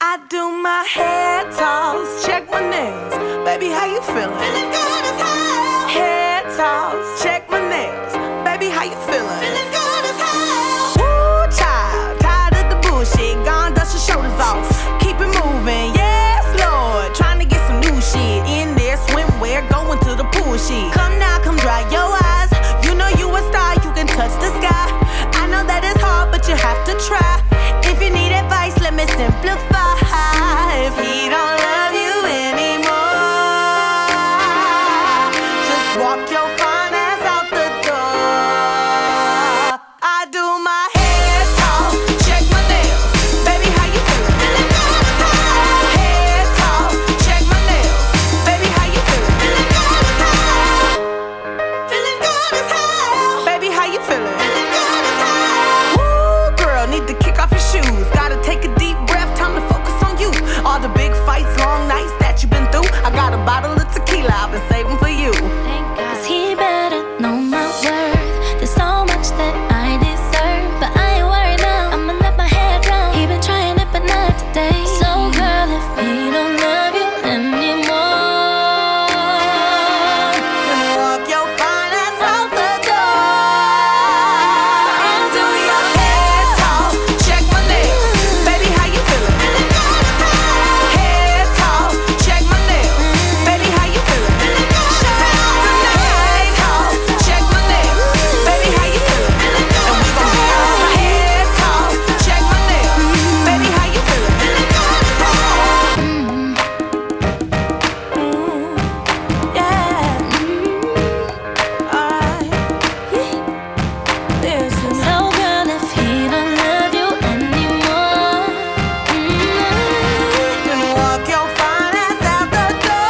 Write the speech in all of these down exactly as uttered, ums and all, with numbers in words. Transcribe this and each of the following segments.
I do my hair toss, check my nails. Baby, how you feeling? Feeling good as hell. Hair toss, check my nails. Baby, how you feeling? Feeling good as hell. Woo, child, tired of the bullshit. Gone, dust your shoulders off. Keep it moving, yes, Lord. Trying to get some new shit in there. Swimwear, going to the pool shit. Come now, come dry your eyes. You know you a star, you can touch the sky. I know that it's hard, but you have to try. If you need advice, let me simplify. If he don't love you anymore, just walk your fine ass out the door. I do my hair talk, check my nails. Baby, how you feeling? Feeling good as hell. Hair talk, check my nails. Baby, how you feeling? Feeling good as hell. Feeling good as hell. Baby, how you feeling? Feeling good as hell. Woo, girl, need to kick off your shoes. Gotta take a deep breath, time to focus on you. All the big fights, long nights that you've been through. I got a bottle of tequila I've been saving for you. Thank God. 'Cause he better know my worth. There's so much that I deserve, but I ain't worried now. I'ma let my head down. He been trying it, but not today. So girl, if he don't love you anymore, Then walk your fine ass out the door. I do your hair talk, check my nails. Baby, how you feeling? Feeling good as hell. Hair talk, check my nails. Baby, how you feeling? Feeling good as hell. Tonight talk, check my nails. Baby, how you feeling? Feeling good as hell. Hair talk, check my nails. Baby, how you feeling? Feeling good as hell. Mm, yeah. Alright. Listen. so girl, if he don't love you anymore, mm, Then walk your fine ass out the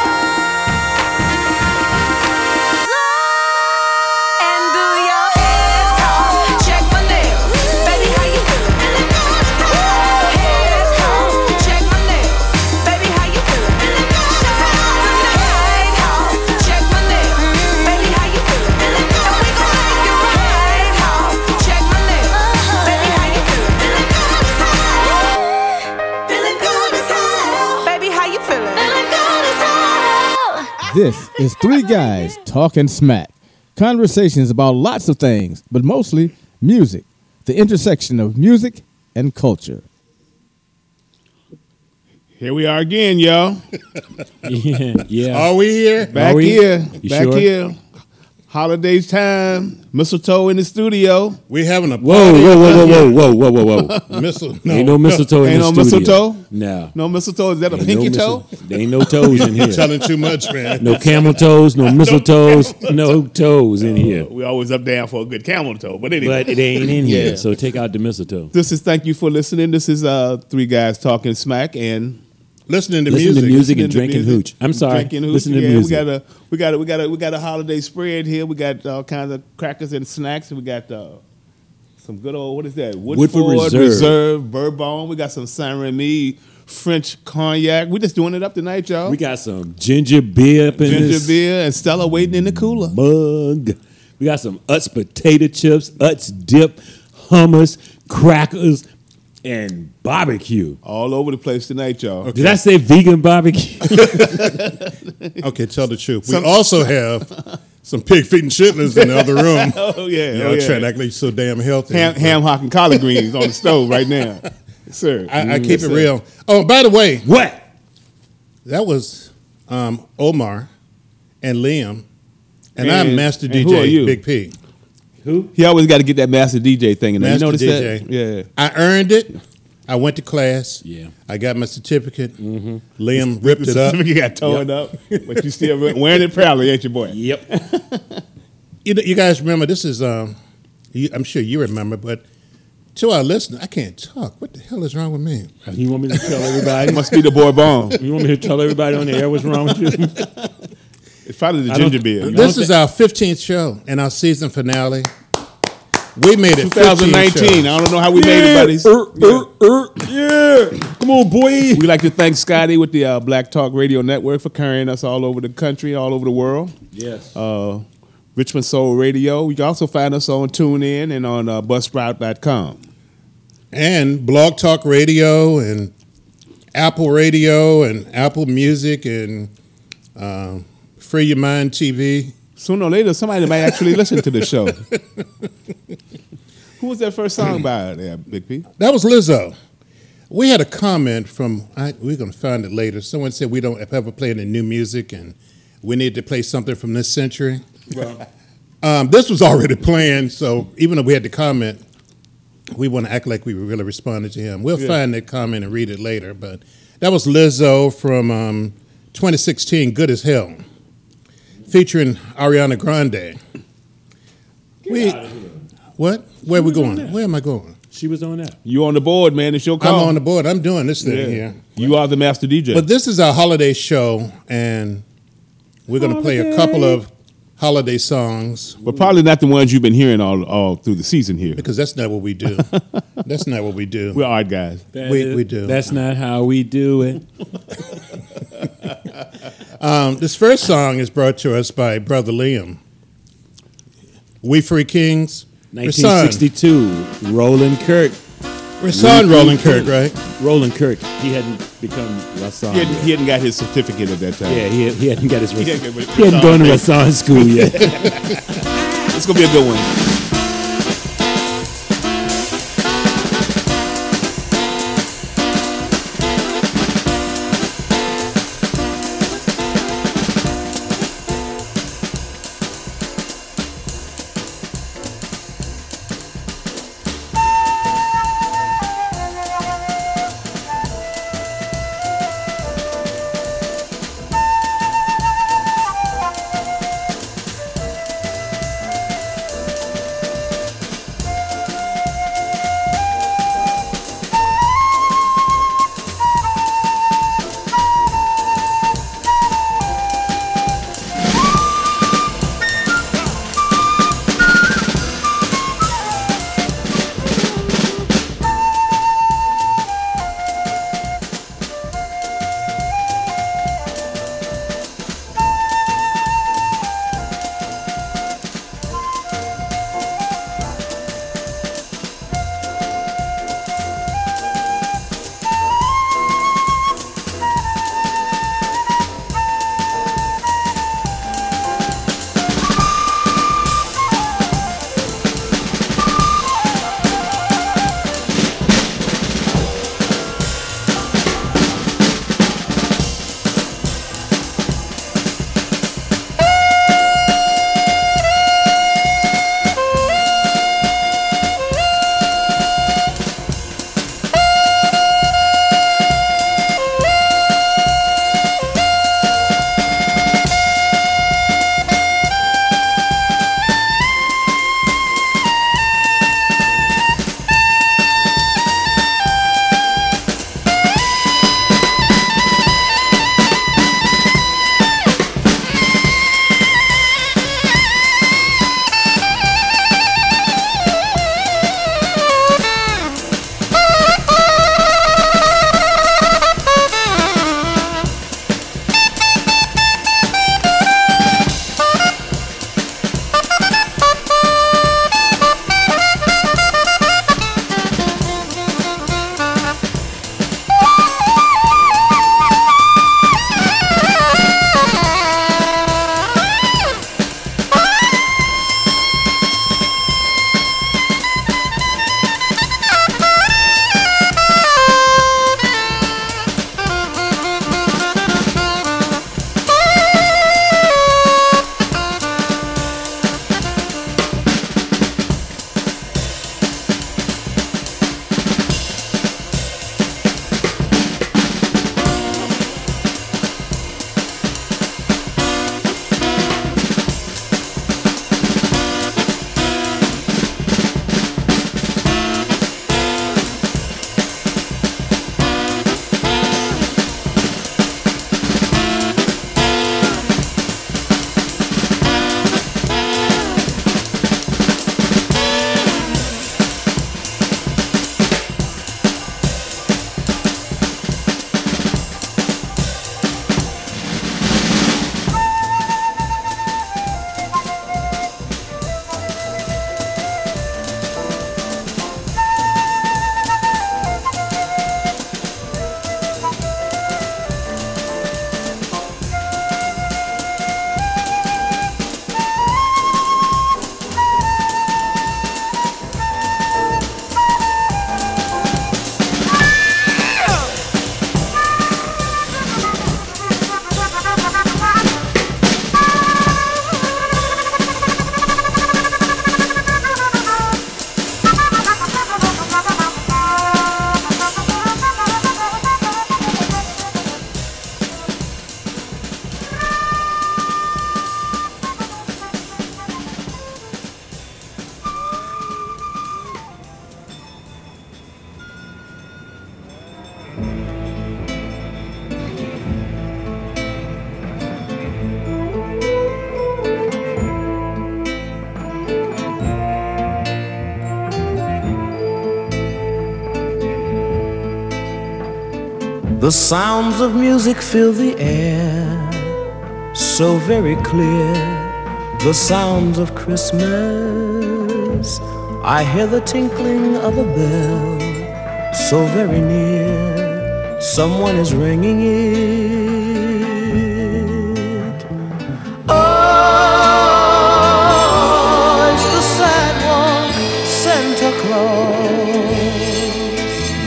door. And do your hair talk, check my nails. Baby, how you feeling? Feeling good as hell. Hair talk, check my nails. Baby, how you feeling? Feeling good as hell. Tonight talk, check my nails. Baby, how you feeling? Feeling good as hell. And we gon' make it right. Talk, check my nails. Baby, how you feeling? Feeling good as hell. Feeling good as hell. Baby, how you feeling? feeling good as hell. This is Three Guys Talking Smack. Conversations about lots of things, but mostly music. The intersection of music and culture. Here we are again, y'all. Yeah, yeah. Are we here? Back Are we? here. You Back sure? here. Holidays time. Mistletoe in the studio. We having a Whoa, party. whoa, whoa, whoa, whoa, whoa, whoa, whoa, whoa. Missile. Ain't no mistletoe in Ain't the no studio. mistletoe? No. No mistletoe. Is that a Ain't pinky no toe? mistle- There ain't no toes in here. Telling too much, man. No camel toes, no mistletoes, no toes in here. We always up down for a good camel toe. But anyway. But it ain't in here, Yeah. so take out the mistletoe. This is thank you for listening. This is uh Three Guys Talking Smack and Listening to Listen music. to music and listening to drinking music. hooch. I'm sorry. Drinking hooch. Listen to yeah, music. We got a we got a we got a we got a holiday spread here. We got all kinds of crackers and snacks. And we got uh, some good old what is that? Woodford Reserve. Reserve Bourbon. We got some Saint Remy French cognac. We just doing it up tonight, y'all. We got some ginger beer up in ginger this beer and Stella waiting in the cooler. mug. We got some Utz potato chips, Utz dip, hummus, crackers, and barbecue. All over the place tonight, y'all. Did I say vegan barbecue? Okay, tell the truth. We also have some pig feet and chitlins in the other room. Oh yeah, You oh, know, yeah. trying to act like you're so damn healthy. ham, ham hock and collard greens on the stove right now, yes, sir. I, I Mm, keep yes, it sir. real. Oh, by the way, What? that was um, Omar and Liam, and, I'm And- Master and D J who are you? Big P. Who? He always got to get that master D J thing in there. You Master notice D J. that? Yeah. I earned it. I went to class. Yeah. I got my certificate. Liam ripped it up. You got torn up, but you still wearing it proudly, ain't you, boy? Yep. You, know, you guys remember, this is, um, you, I'm sure you remember, but to our listeners, I can't talk. What the hell is wrong with me? You want me to tell everybody? Must be the boy Bone. You want me to tell everybody on the air what's wrong with you? It's probably the I don't- ginger beer. This is our fifteenth show and our season finale. We made it twenty fifteen nineteen. shows. I don't know how we made it, buddies. Er, er, er, yeah. Come on, boy. We'd like to thank Scotty with the uh, Black Talk Radio Network for carrying us all over the country, all over the world. Yes. Uh, Richmond Soul Radio. You can also find us on TuneIn and on uh, Buzzsprout dot com. And Blog Talk Radio and Apple Radio and Apple Music and uh, Free Your Mind T V. Sooner or later, somebody might actually listen to the show. Who was that first song by there, Big P? That was Lizzo. We had a comment from, I, we're going to find it later. Someone said we don't ever play any new music and we need to play something from this century. Well, Um, this was already planned, so even though we had the comment, we want to act like we really responded to him. We'll Yeah. find that comment and read it later. But that was Lizzo from um, twenty sixteen, Good as Hell, featuring Ariana Grande. We, what? Where are we going? Where am I going? She was on that. you on the board, man. It's your I'm call. on the board. I'm doing this thing Yeah. here. You are the master D J. But this is our holiday show, and we're going to play a couple of holiday songs But probably not the ones you've been hearing all all through the season here. because that's not what we do. That's not what we do. We're art guys. That We- is- we do. That's not how we do it. Um, this first song is brought to us by Brother Liam. We Free Kings. nineteen sixty-two, Roland Kirk. Rasan Roland Kirk, right? Roland Kirk. He hadn't become Rasan. He hadn't, he hadn't got his certificate at that time. Yeah, he, he hadn't got his. He He, hadn't get- he hadn't gone to Rasan school yet. It's gonna be a good one. The sounds of music fill the air, so very clear. The sounds of Christmas. I hear the tinkling of a bell, so very near. Someone is ringing it. Oh, it's the sad one, Santa Claus.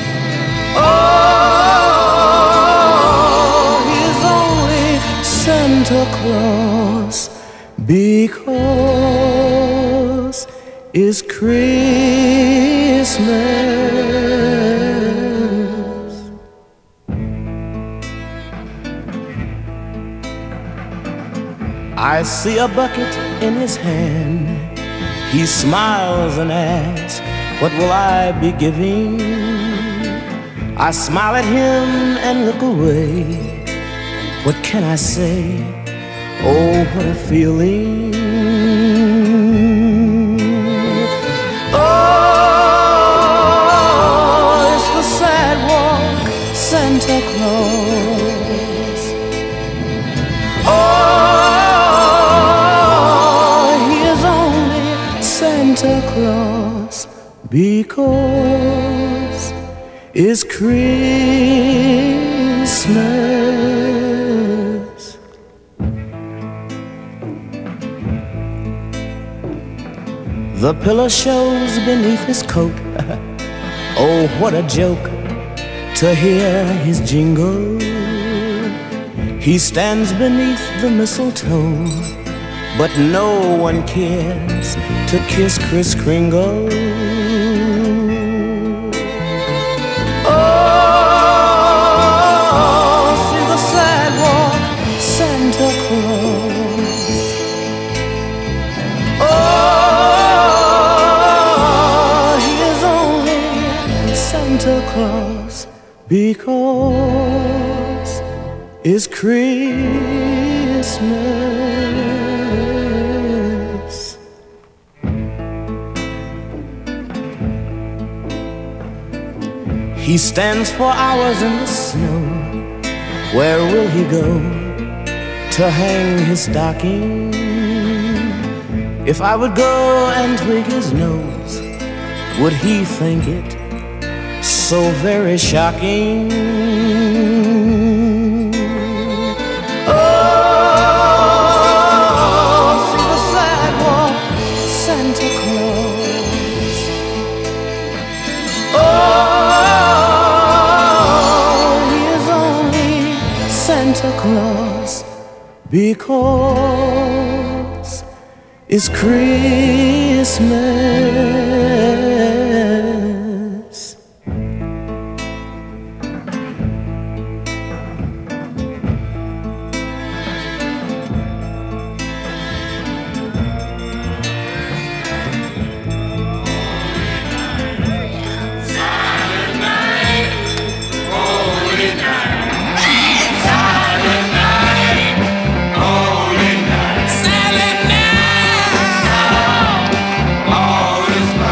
Oh, he's only Santa Claus because it's Christmas. I see a bucket in his hand. He smiles and asks, what will I be giving? I smile at him and look away. What can I say? Oh, what a feeling. Oh, it's the sad walk, Santa Claus. Oh, he is only Santa Claus because it's Christmas. The pillow shows beneath his coat. Oh, what a joke to hear his jingle. He stands beneath the mistletoe, but no one cares to kiss Kris Kringle. Oh, see the sidewalk, Santa Claus. Oh, he is only Santa Claus because it's Christmas. He stands for hours in the snow. Where will he go to hang his stocking? If I would go and tweak his nose, would he think it so very shocking? Oh, see the sidewalk, Santa Claus. Oh, he is only Santa Claus because it's Christmas. Silent night, all is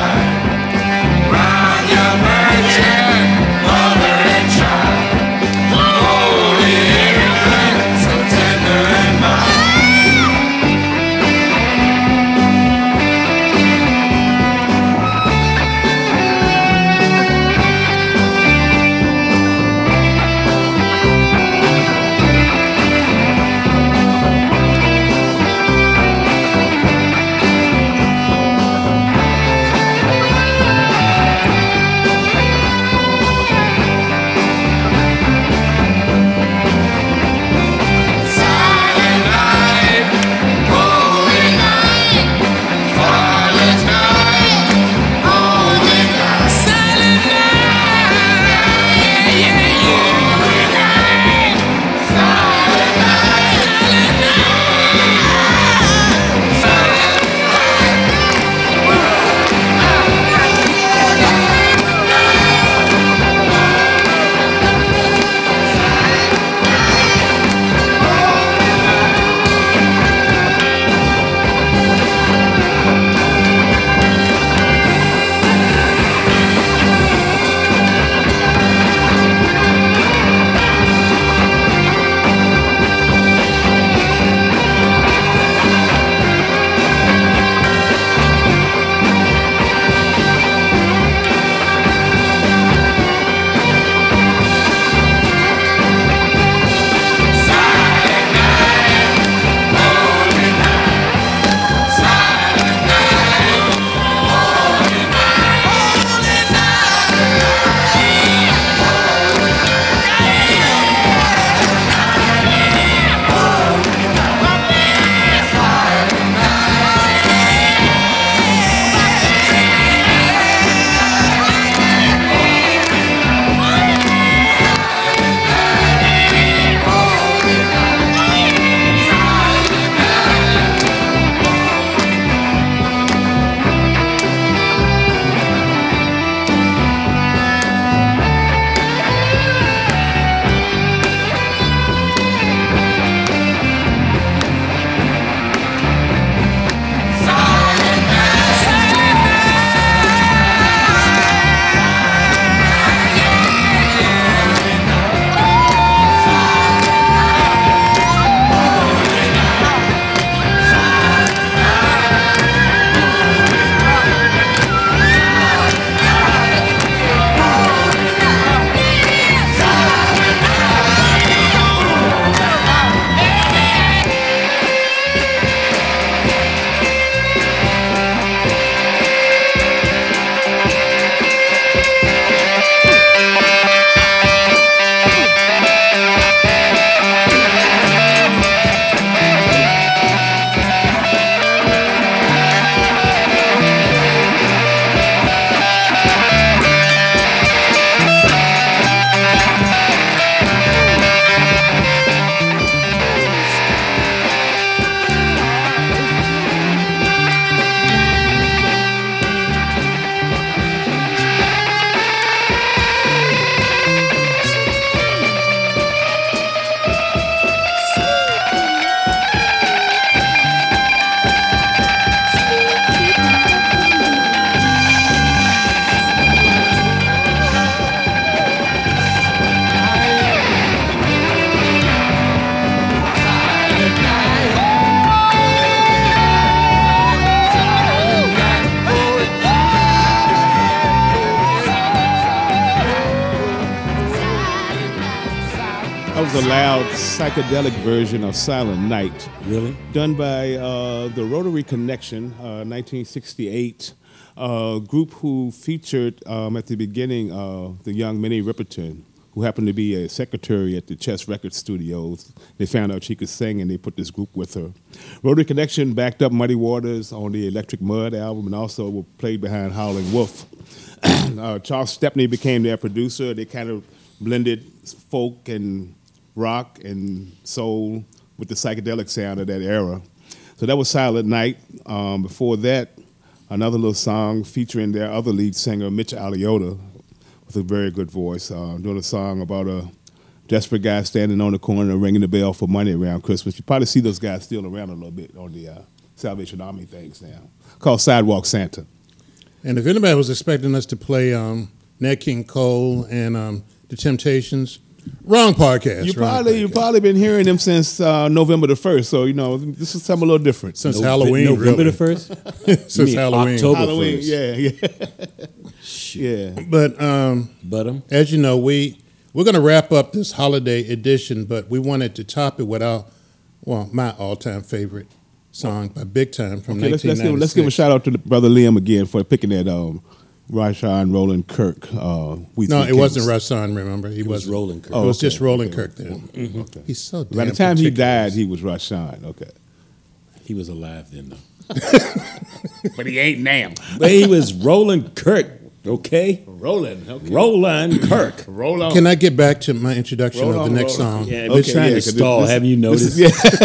was a loud psychedelic version of Silent Night. Really? Done by uh, the Rotary Connection, uh, nineteen sixty-eight, uh, group who featured um, at the beginning uh, the young Minnie Riperton, who happened to be a secretary at the Chess Records Studios. They found out she could sing, and they put this group with her. Rotary Connection backed up Muddy Waters on the Electric Mud album, and also were played behind Howlin' Wolf. uh, Charles Stepney became their producer. They kind of blended folk and rock and soul with the psychedelic sound of that era. So that was Silent Night. Um, before that, another little song featuring their other lead singer, Mitch Aliota, with a very good voice, uh, doing a song about a desperate guy standing on the corner ringing the bell for money around Christmas. You probably see those guys still around a little bit on the uh, Salvation Army things now, called Sidewalk Santa. And if anybody was expecting us to play um, Nat King Cole and um, The Temptations, wrong podcast. You wrong probably podcast. you probably been hearing them since uh, November the first. So you know this is something a little different. Since No- Halloween, November really. the first? Since You mean Halloween. October Halloween, first. yeah, yeah, yeah. But um, But um, as you know, we we're going to wrap up this holiday edition, but we wanted to top it with our, well, my all-time favorite song by Big Time from Okay, let's, nineteen let's, ninety-six. give, let's give a shout out to the brother Liam again for picking that um, Rashawn Roland Kirk. Uh, We No, Three it wasn't Kings. Rashawn, remember? He it was wasn't. Rolling Kirk. It was okay, just Roland okay, Kirk then. Okay. He's so damn By the time he particular. died, he was Rashawn. Okay, He was alive then, though. but he ain't now. But he was Rolling Kirk, okay? Roland. Okay. Roland Kirk. Roll on. Can I get back to my introduction Roll of the on, next roll on. song? Yeah, Okay, we're trying yeah, to 'cause stall. this- Have you This noticed?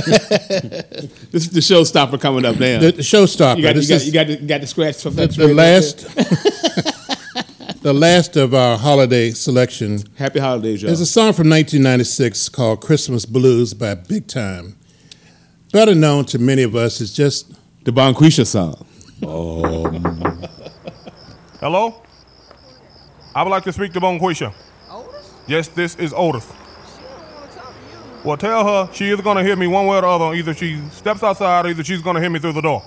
is, yeah. This is the showstopper coming up now. The, the showstopper. you got, you This got, is you got, the, you got the scratch from the, that. the last, the last of our holiday selection. Happy holidays, y'all. There's a song from nineteen ninety-six called "Christmas Blues" by Big Time. Better known to many of us as just The Bonquisha song. Hello? I would like to speak to Bonquisha. Otis? Yes, this is Otis. She don't want to talk to you. Well, tell her she is going to hear me one way or the other. Either she steps outside or either she's going to hear me through the door.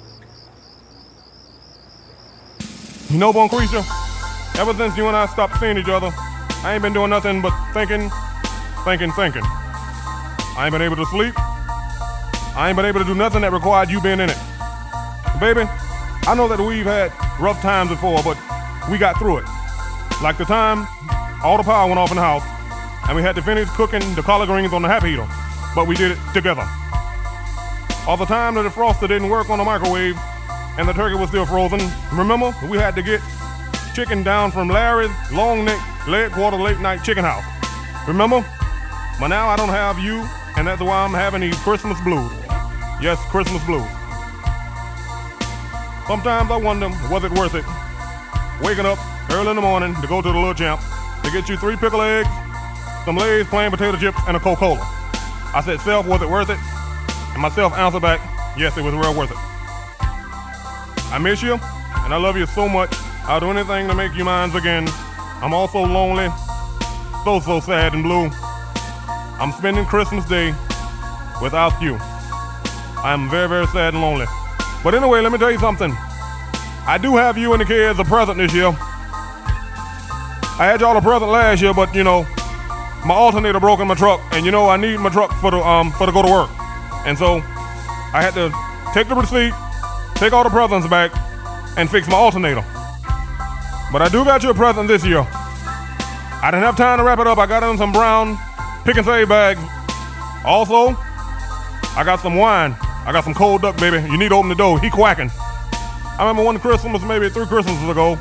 You know, Bonquisha, ever since you and I stopped seeing each other, I ain't been doing nothing but thinking, thinking, thinking. I ain't been able to sleep. I ain't been able to do nothing that required you being in it. Baby, I know that we've had rough times before, but we got through it. Like the time all the power went off in the house, and we had to finish cooking the collard greens on the happy heater, but we did it together. All the time that the froster didn't work on the microwave, and the turkey was still frozen, remember, we had to get chicken down from Larry's long neck leg quarter late night chicken house. Remember? But now I don't have you, and that's why I'm having these Christmas blues. Yes, Christmas blues. Sometimes I wonder, was it worth it? Waking up early in the morning to go to the Little Champ to get you three pickle eggs, some Lay's plain potato chips, and a Coca-Cola. I said, self, was it worth it? And myself answered back, yes, it was real worth it. I miss you, and I love you so much. I'll do anything to make you mine again. I'm also lonely, so, so sad and blue. I'm spending Christmas Day without you. I am very, very sad and lonely. But anyway, let me tell you something. I do have you and the kids a present this year. I had y'all a present last year, but you know, my alternator broke in my truck, and you know I need my truck for the um for to go to work. And so I had to take the receipt, take all the presents back, and fix my alternator. But I do got you a present this year. I didn't have time to wrap it up. I got in some brown pick and save bags. Also, I got some wine. I got some cold duck, baby. You need to open the door. He quacking. I remember one Christmas, maybe three Christmases ago,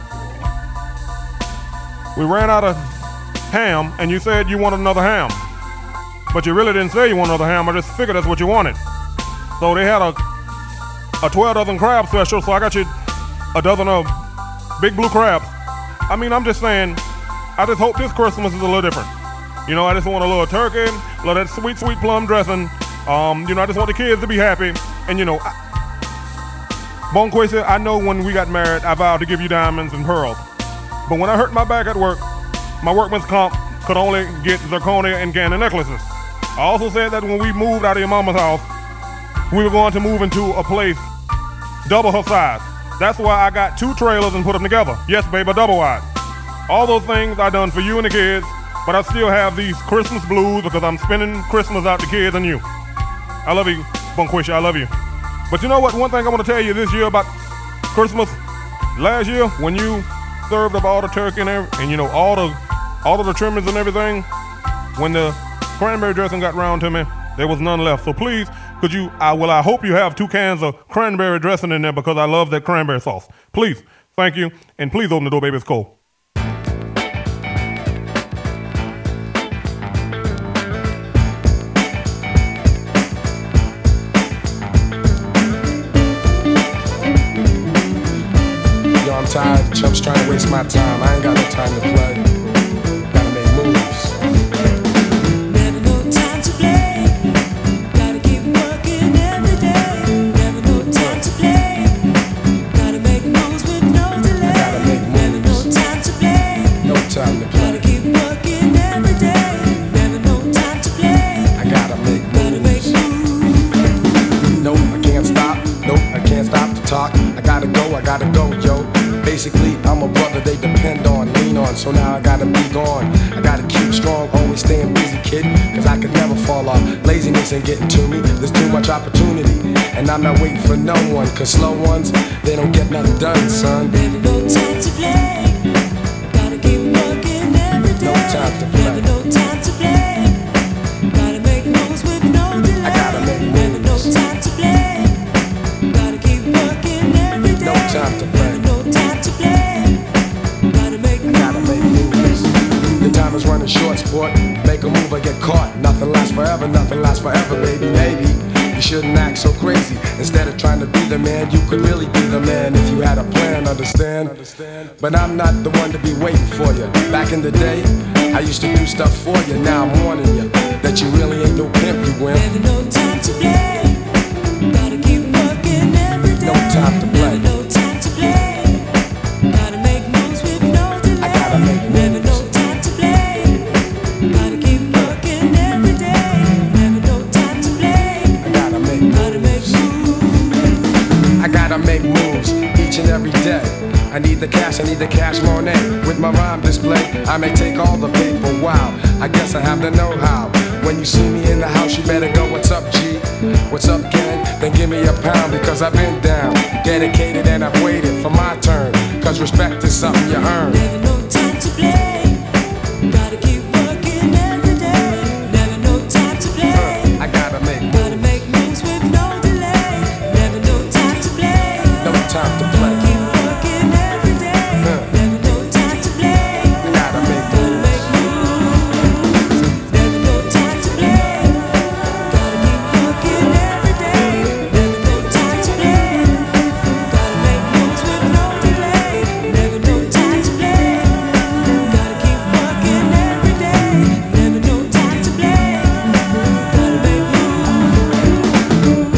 we ran out of ham, and you said you wanted another ham. But you really didn't say you wanted another ham. I just figured that's what you wanted. So they had a a twelve dozen crab special, so I got you a dozen of big blue crabs. I mean, I'm just saying, I just hope this Christmas is a little different. You know, I just want a little turkey, a little that sweet, sweet plum dressing. Um, you know, I just want the kids to be happy. And you know, I, Bonquisha, I know when we got married, I vowed to give you diamonds and pearls. But when I hurt my back at work, my workman's comp could only get zirconia and Gannon necklaces. I also said that when we moved out of your mama's house, we were going to move into a place double her size. That's why I got two trailers and put them together. Yes, baby, double wide. All those things I done for you and the kids, but I still have these Christmas blues because I'm spending Christmas out to kids and you. I love you, Bonquisha, I love you. But you know what? One thing I want to tell you this year about Christmas, last year when you served up all the turkey and, every, and you know all the all of the trimmings and everything, when the cranberry dressing got round to me, there was none left. So please, could you? I well, I hope you have two cans of cranberry dressing in there because I love that cranberry sauce. Please, thank you, and please open the door, baby. It's cold. I'm tired, chumps trying to waste my time. I ain't got no time to play. Gotta make moves. Never no time to play. Gotta keep working every day. Never no time to play. Gotta make moves with no delay. Gotta make moves. Never no time to play. No time to play. Gotta keep working every day. Never no time to play. I gotta make Gotta make moves. Nope, I can't stop. Nope, I can't stop to talk. I gotta go, I gotta go, yo. Basically, I'm a brother they depend on, lean on, so now I gotta be gone. I gotta keep strong, always staying busy, kid, cause I could never fall off. Laziness ain't getting to me, there's too much opportunity. And I'm not waiting for no one, cause slow ones, they don't get nothing done, son. Never no time to play. Gotta keep working every day. No time to play. Never no time to play. Gotta make moves with no delay. I gotta make moves. Never no time to play. Gotta keep working every day. No time to play. Never no time to play. Gotta make I gotta make moves. The time is running short, sport. Make a move or get caught. Nothing lasts forever, nothing lasts forever, baby, maybe. You shouldn't act so crazy. Instead of trying to be the man, you could really be the man if you had a plan, understand? But I'm not the one to be waiting for you. Back in the day, I used to do stuff for you. Now I'm warning you that you really ain't no pimp, you wimp. Never no time to play. Gotta keep working every day. No time to play. Never no time to play. Gotta make moves with no delay. I gotta make moves. Never no time to play. Gotta keep working every day. Never no time to play. I gotta make Gotta make moves. I gotta make moves each and every day. I need the cash, I need the cash money. With my rhyme display, I may take all the paper. Wow, I guess I have the know-how. When you see me in the house, you better go, what's up, G? What's up, gang? Then give me a pound because I've been down, dedicated, and I've waited for my turn. Cause respect is something you earn. Never no time to play. Gotta keep working every day. Never no time to play. I gotta make moves. Gotta make moves with no delay. Never no time to play. No time to play. Keep working every day. Never no time to play. I gotta make Gotta make moves. Never no time to play. Gotta keep working every day. Never no time to play. Gotta make moves with no delay. Never no time to play. Gotta keep working every day. Never no time to play. Gotta make moves.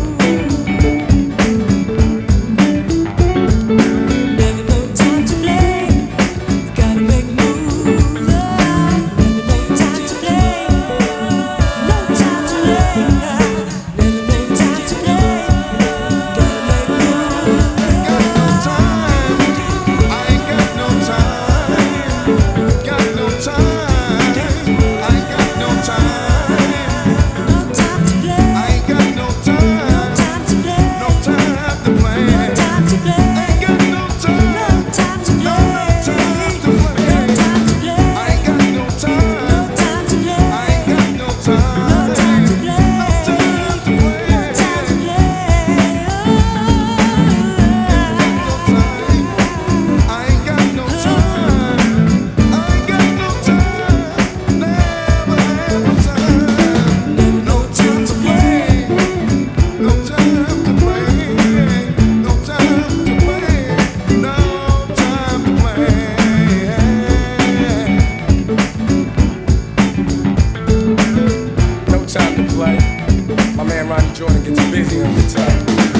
Never no time to play. Gotta make moves. Never no time to play. No time to play. Never no time to play. Gotta make moves. No time to play. No time to play. No time to play. No time to play. No time to play. No time to play. No time to play. No time to play. No time to No time to play. My man Ronnie Jordan gets busy on guitar.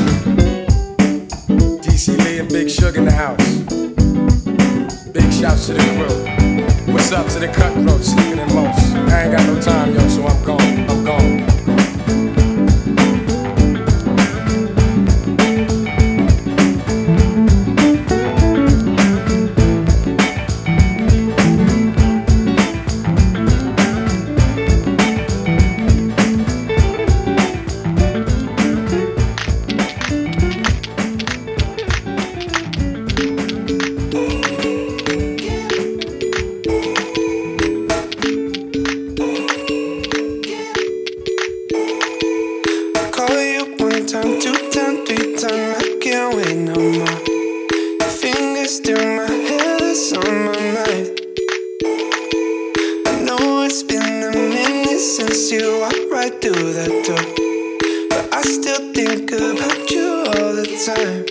D C Lee and Big Sugar in the house. Big shouts to the crew. What's up to the cutthroats, sleeping in most? I ain't got no time, yo, so I'm gone. I'm gone. do that too. But I still think about you all the time.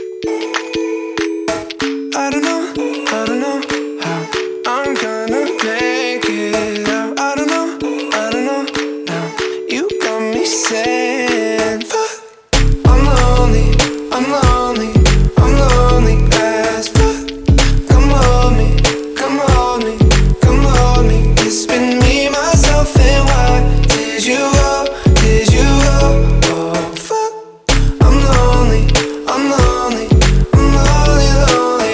I don't know, I don't know how I'm gonna make it out. I don't know, I don't know now. You got me saying, fuck, I'm lonely, I'm lonely, I'm lonely as fuck. Come hold me, come hold me, come hold me. It's been me, myself, and why did you go, did you go? Oh fuck, I'm lonely, I'm lonely, I'm lonely, lonely.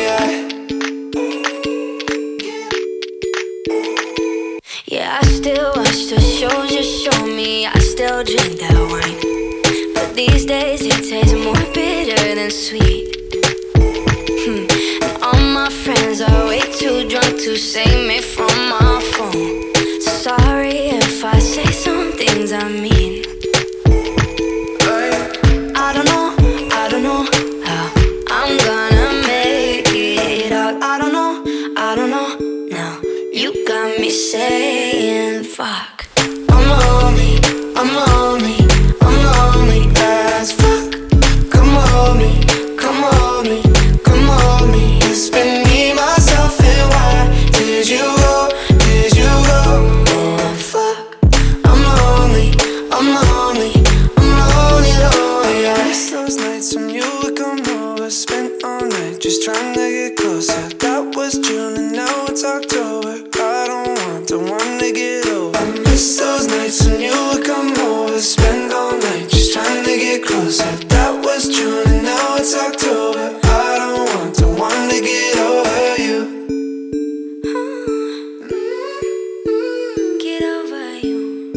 Yeah, I still watch the shows you show me. I still drink that wine, but these days it tastes more bitter than sweet. Hmm. And all my friends are way too drunk to save me from my phone. Sorry if I say some things I mean. I don't know, I don't know how I'm gonna make it out. I don't know, I don't know now. You got me saying fuck. I'm lonely, I'm lonely, I'm lonely as fuck. Come hold me, come hold me, come hold me. It's been me, myself, and why did you go, did you go? Oh fuck, I'm lonely, I'm lonely, I'm lonely, lonely. I miss those nights when you would come over, spent all night just trying to get closer. That was June and now it's October. I don't want the one to get over. I miss those nights when you would come over, spend all night just trying to get closer. That was June and now it's October. I don't want the one to get over you. Get over you.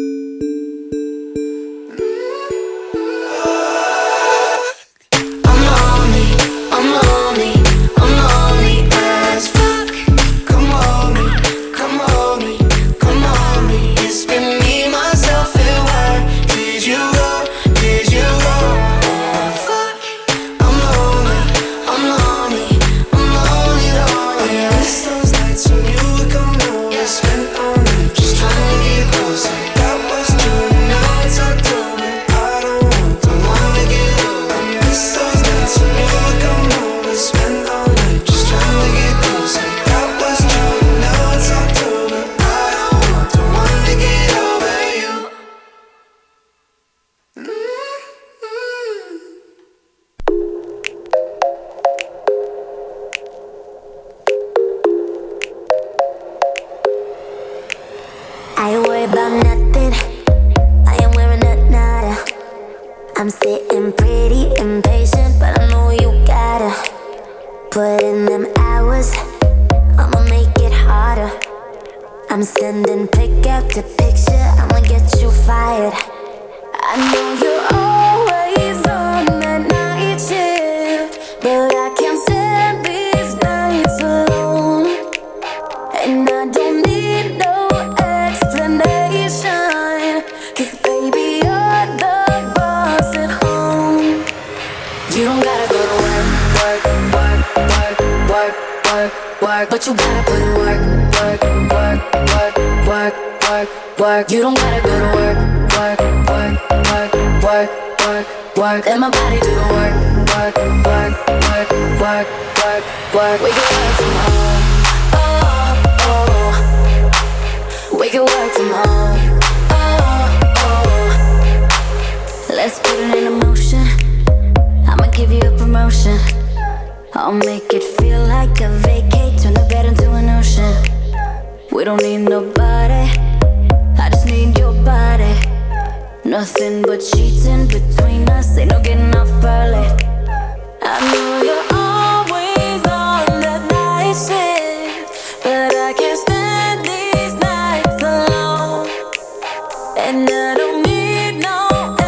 I'm lonely, I'm lonely, I'm lonely as fuck. Come hold me, come hold me, come hold me. It's been me, myself, and why did you go, did you go? Oh fuck, I'm lonely, I'm lonely, I'm lonely, lonely. I miss those nights when you would come over, spend all night just trying to get closer. That was June, now it's October. I don't want the one to get over. I miss those nights when you would come over, spend all night just trying to get closer. That was June, now it's October. I don't want the one to get over you. I ain't worried about nothing. I am wearing a nada. I'm sitting pretty impatient, but I know you gotta put in them hours. I'ma make it harder. I'm sending pick after picture. I'ma get you fired. I know you're always on that night shift, but I can't stand these nights alone. And I don't need no explanation, 'cause baby, you're the boss at home. You don't gotta go to work, work, work, work, work, work, work, but you gotta put in work, work, work, work, work, work, work. You don't gotta go to work, work, work, work, work, work, work. Let my body do the work, work, work, work, work, work, work. We can work from home, oh, oh. We can work from home, oh, oh. Let's put it in motion. I'ma give you a promotion. I'll make it feel like a vacate. Turn the bed into an ocean. We don't need nobody, I just need your body. Nothing but sheets in between us, ain't no getting off early. I know you're always on that night shift, but I can't stand these nights alone. And I don't need no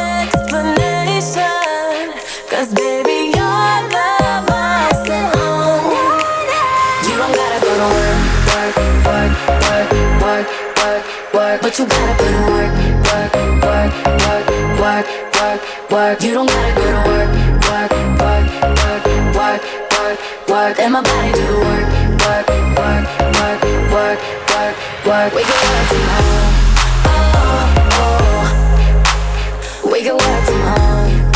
explanation, 'cause baby, you're the boss at home. You don't gotta go to work, work, work, work, work, work, work, but you gotta put in work, work, work, work, work, work, work. You don't gotta go to work, work, work, work, work, work, work. Let my body do the work, work, work, work, work, work, work. We can work from home, oh, oh. can work from home.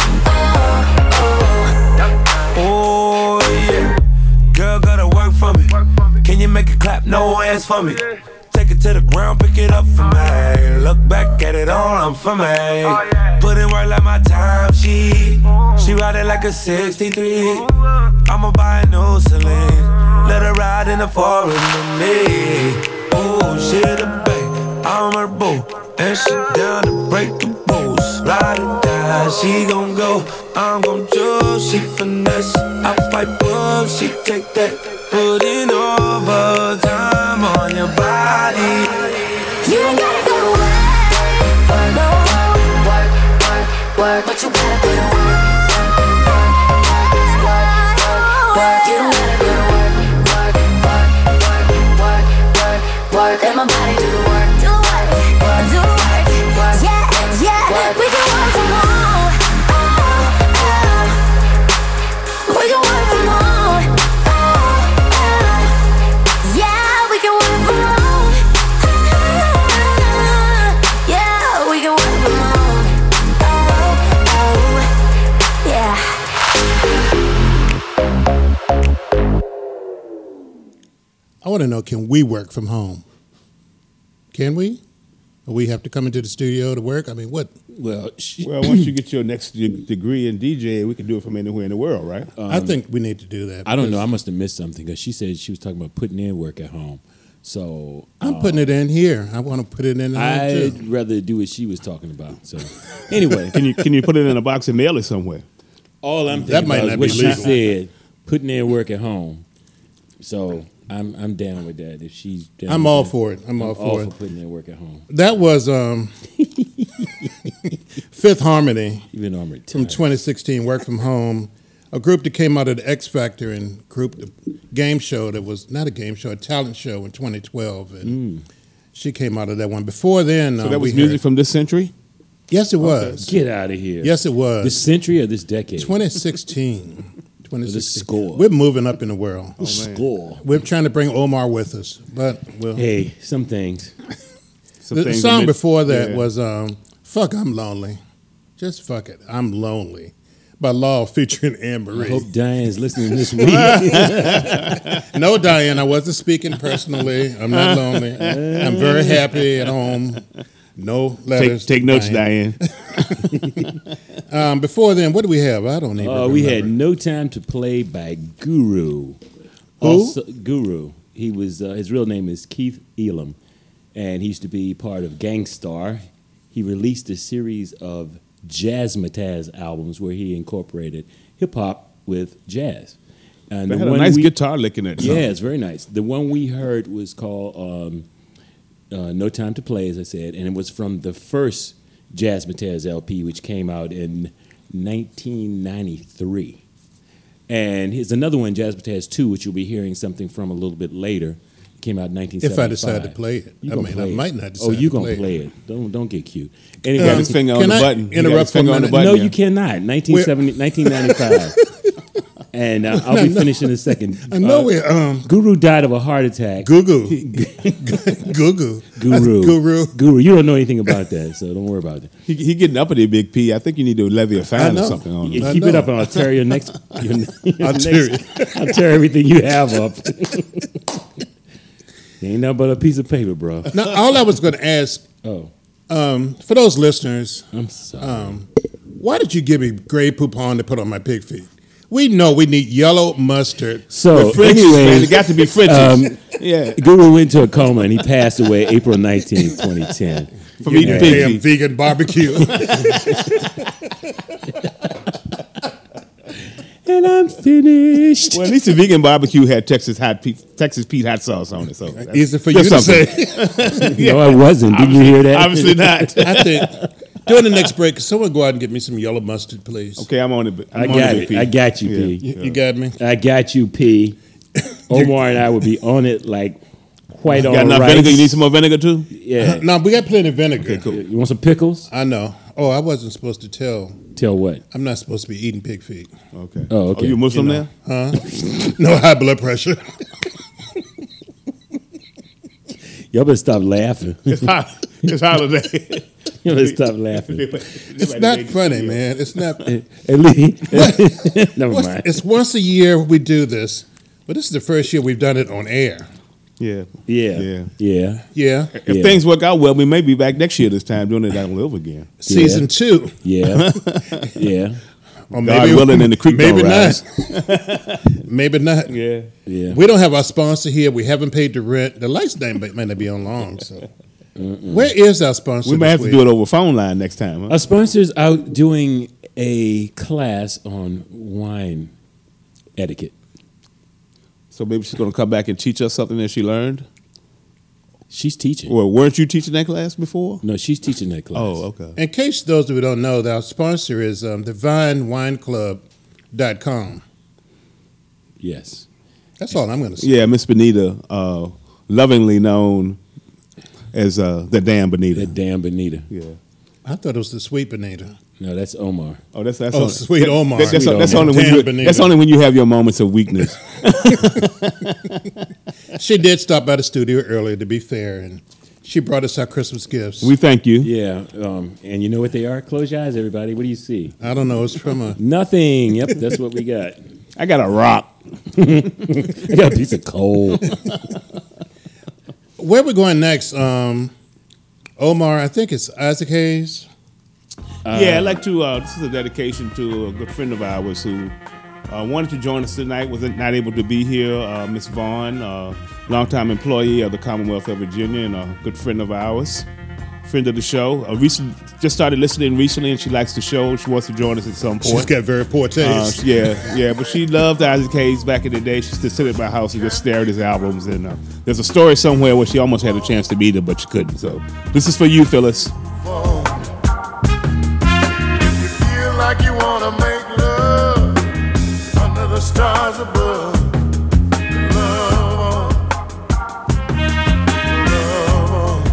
Oh, Oh yeah, girl gotta work for me. Can you make it clap? No hands for me. Take it to the ground, pick it up for me. Look back at it all, I'm for me. Put in work like my time sheet. She ride it like a sixty-three. I'ma buy a new Celine. Let her ride in the foreign with me. Oh, she the babe, I'm her boo. And she down to break the rules. Ride or die, she gon' go. I'm gon' choose, she finesse. I pipe up, she take that. Putting overtime on your body. you ain't gotta go to work, work, no, work, work, work, but you gotta put in work, work, work, work, work. You don't gotta go to work, work, work, work, work, work, work. Let my body do the work, do work, work, do work, work, yeah, yeah. Work. We can work from home, oh, oh. We can work from home, oh, oh. Yeah, we can work from home, oh, yeah, we can work from home, oh, oh, yeah. I want to know, can we work from home? Can we? Or we have to come into the studio to work? I mean, what? Well, she, Well, once you get your next de- degree in D J, we can do it from anywhere in the world, right? I think we need to do that. I don't know. I because must have missed something because she said she was talking about putting in work at home. So I'm putting it in here. I want to put it in there I'd too. rather do what she was talking about. So anyway, Can you can you put it in a box and mail it somewhere? all I'm That thinking might about is not what be she legal. said, putting in work at home. So I'm I'm down with that. If she's down I'm with all that, for it. I'm all all for for it. putting in work at home. That was um, Fifth Harmony Even though I'm from retired. twenty sixteen, Work From Home, a group that came out of the X Factor and group the game show that was not a game show, a talent show in twenty twelve, and she came out of that one. Before then, So uh, that was we music heard- from this century? Yes, it was. Get out of here. Yes, it was. This century or this decade? twenty sixteen. twenty sixteen. score. We're moving up in the world. Score. We're trying to bring Omar with us, but we'll. Hey, some things. Some the things song that meant- before that yeah. was um, "Fuck I'm Lonely," just fuck it, I'm lonely, by Law featuring Anne I Marie. hope Diane's listening this week. No, Diane, I wasn't speaking personally. I'm not lonely. I'm very happy at home. No letters. Take, take notes, Diane. Um, before then, what do we have? I don't even. Uh, we had remember. No Time to Play by Guru. Who? Also, Guru. He was uh, his real name is Keith Elam, and he used to be part of Gangstar. He released a series of jazzmatazz albums where he incorporated hip hop with jazz. And They the had a one nice we- guitar lick in it. Yeah, it's very nice. The one we heard was called um, uh, No Time to Play, as I said, and it was from the first Jazzmatazz L P, which came out in nineteen ninety-three. And here's another one, Jazzmatazz two, which you'll be hearing something from a little bit later. It came out in nineteen If I seventy-five. decide to play it. You I gonna mean, I play it. might not Oh, decide you to gonna play play it. it. Don't don't get cute. He Anyway, got his finger on can the I button. He got interrupt his for a finger on the minute? button. no, yeah. you cannot. nineteen seventy, nineteen ninety-five. And uh, I'll be finished in a second. I know Uh, we um Guru died of a heart attack. Goo Goo Goo Goo Guru. Guru. Guru. You don't know anything about that, so don't worry about it. He, he getting up at the Big P. I think you need to levy a I fine know. or something on him. You I keep it know. up, and I'll tear your next. Your, your I'll tear next I'll tear everything you have up. Ain't nothing but a piece of paper, bro. Now, all I was going to ask Oh, um, for those listeners, I'm sorry. um, why did you give me gray poupon to put on my pig feet? We know we need yellow mustard. so with French anyway, Man, it got to be French. um, yeah. Guru went into a coma and he passed away April nineteenth, twenty ten. From eating Yeah. pig damn feet. vegan barbecue. And I'm finished. Well, at least the vegan barbecue had Texas hot Pete, Texas Pete hot sauce on it. So that's- Easy for you that's to something. say. No, I wasn't. Did you hear that? Obviously not. I think during the next break, someone go out and get me some yellow mustard, please. Okay, I'm on it. I'm I on got Big it. P. I got you, Yeah. P. You, you got me. I got you, P. Omar and I would be on it like white You on got enough rice. vinegar? You need some more vinegar too? Yeah. No, we got plenty of vinegar. Okay, cool. You want some pickles? I know. Oh, I wasn't supposed to tell. Tell what? I'm not supposed to be eating pig feet. Okay. Oh, okay. Are you a Muslim You know. now? Huh? No high blood pressure. Y'all better stop laughing. It's hot. It's holiday. Let's stop laughing. It's not funny, man. It's not. At least, never What's- mind. It's once a year we do this, but this is the first year we've done it on air. Yeah. Yeah, Yeah. yeah, Yeah. If Yeah. things work out well, we may be back next year this time doing it all over again. Season two. yeah, yeah, Or God willing and the creek maybe don't not. rise. Maybe not. Yeah. yeah. We don't have our sponsor here. We haven't paid the rent. The lights may, may not be on long. So, where is our sponsor? We may this have to week? do it over phone line next time. Huh? Our sponsor's out doing a class on wine etiquette. So maybe she's going to come back and teach us something that she learned. She's teaching. Well, weren't you teaching that class before? No, she's teaching that class. Oh, okay. In case those of you don't know, our sponsor is um, divine wine club dot com. Yes. That's all I'm going to say. Yeah, Miss Benita, uh, lovingly known as uh, the damn Benita. The damn Benita. Yeah. I thought it was the sweet Benita. No, that's Omar. Oh, that's that's Oh, only, sweet that- Omar. that- that's Sweet that's Omar. only when Damn you Benita. that's only when you have your moments of weakness. She did stop by the studio earlier, to be fair, and she brought us our Christmas gifts. We thank you. Yeah. Um, and you know what they are? Close your eyes, everybody. What do you see? I don't know. It's from a. Nothing. Yep, that's what we got. I got a rock. I got a piece of coal. Where we going next? Um, Omar, I think it's Isaac Hayes. yeah, I'd like to. Uh, this is a dedication to a good friend of ours who uh, wanted to join us tonight, was not able to be here. Uh, Miss Vaughn, uh, longtime employee of the Commonwealth of Virginia and a good friend of ours, friend of the show. Uh, recent, just started listening recently, and she likes the show. She wants to join us at some point. She's got very poor Uh, taste. yeah, yeah, but she loved Isaac Hayes back in the day. She used to sit at my house and just stare at his albums. And uh, there's a story somewhere where she almost had a chance to meet him, but she couldn't. So this is for you, Phyllis. If you feel like you wanna make love under the stars above, love on, love on.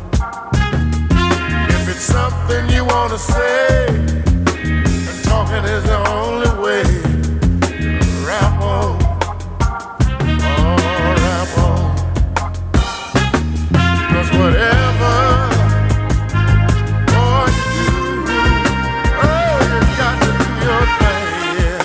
If it's something you wanna say, and talking is the only way, rap on, oh, rap on. 'Cause whatever boy you do, oh, you got to do your thing, yeah.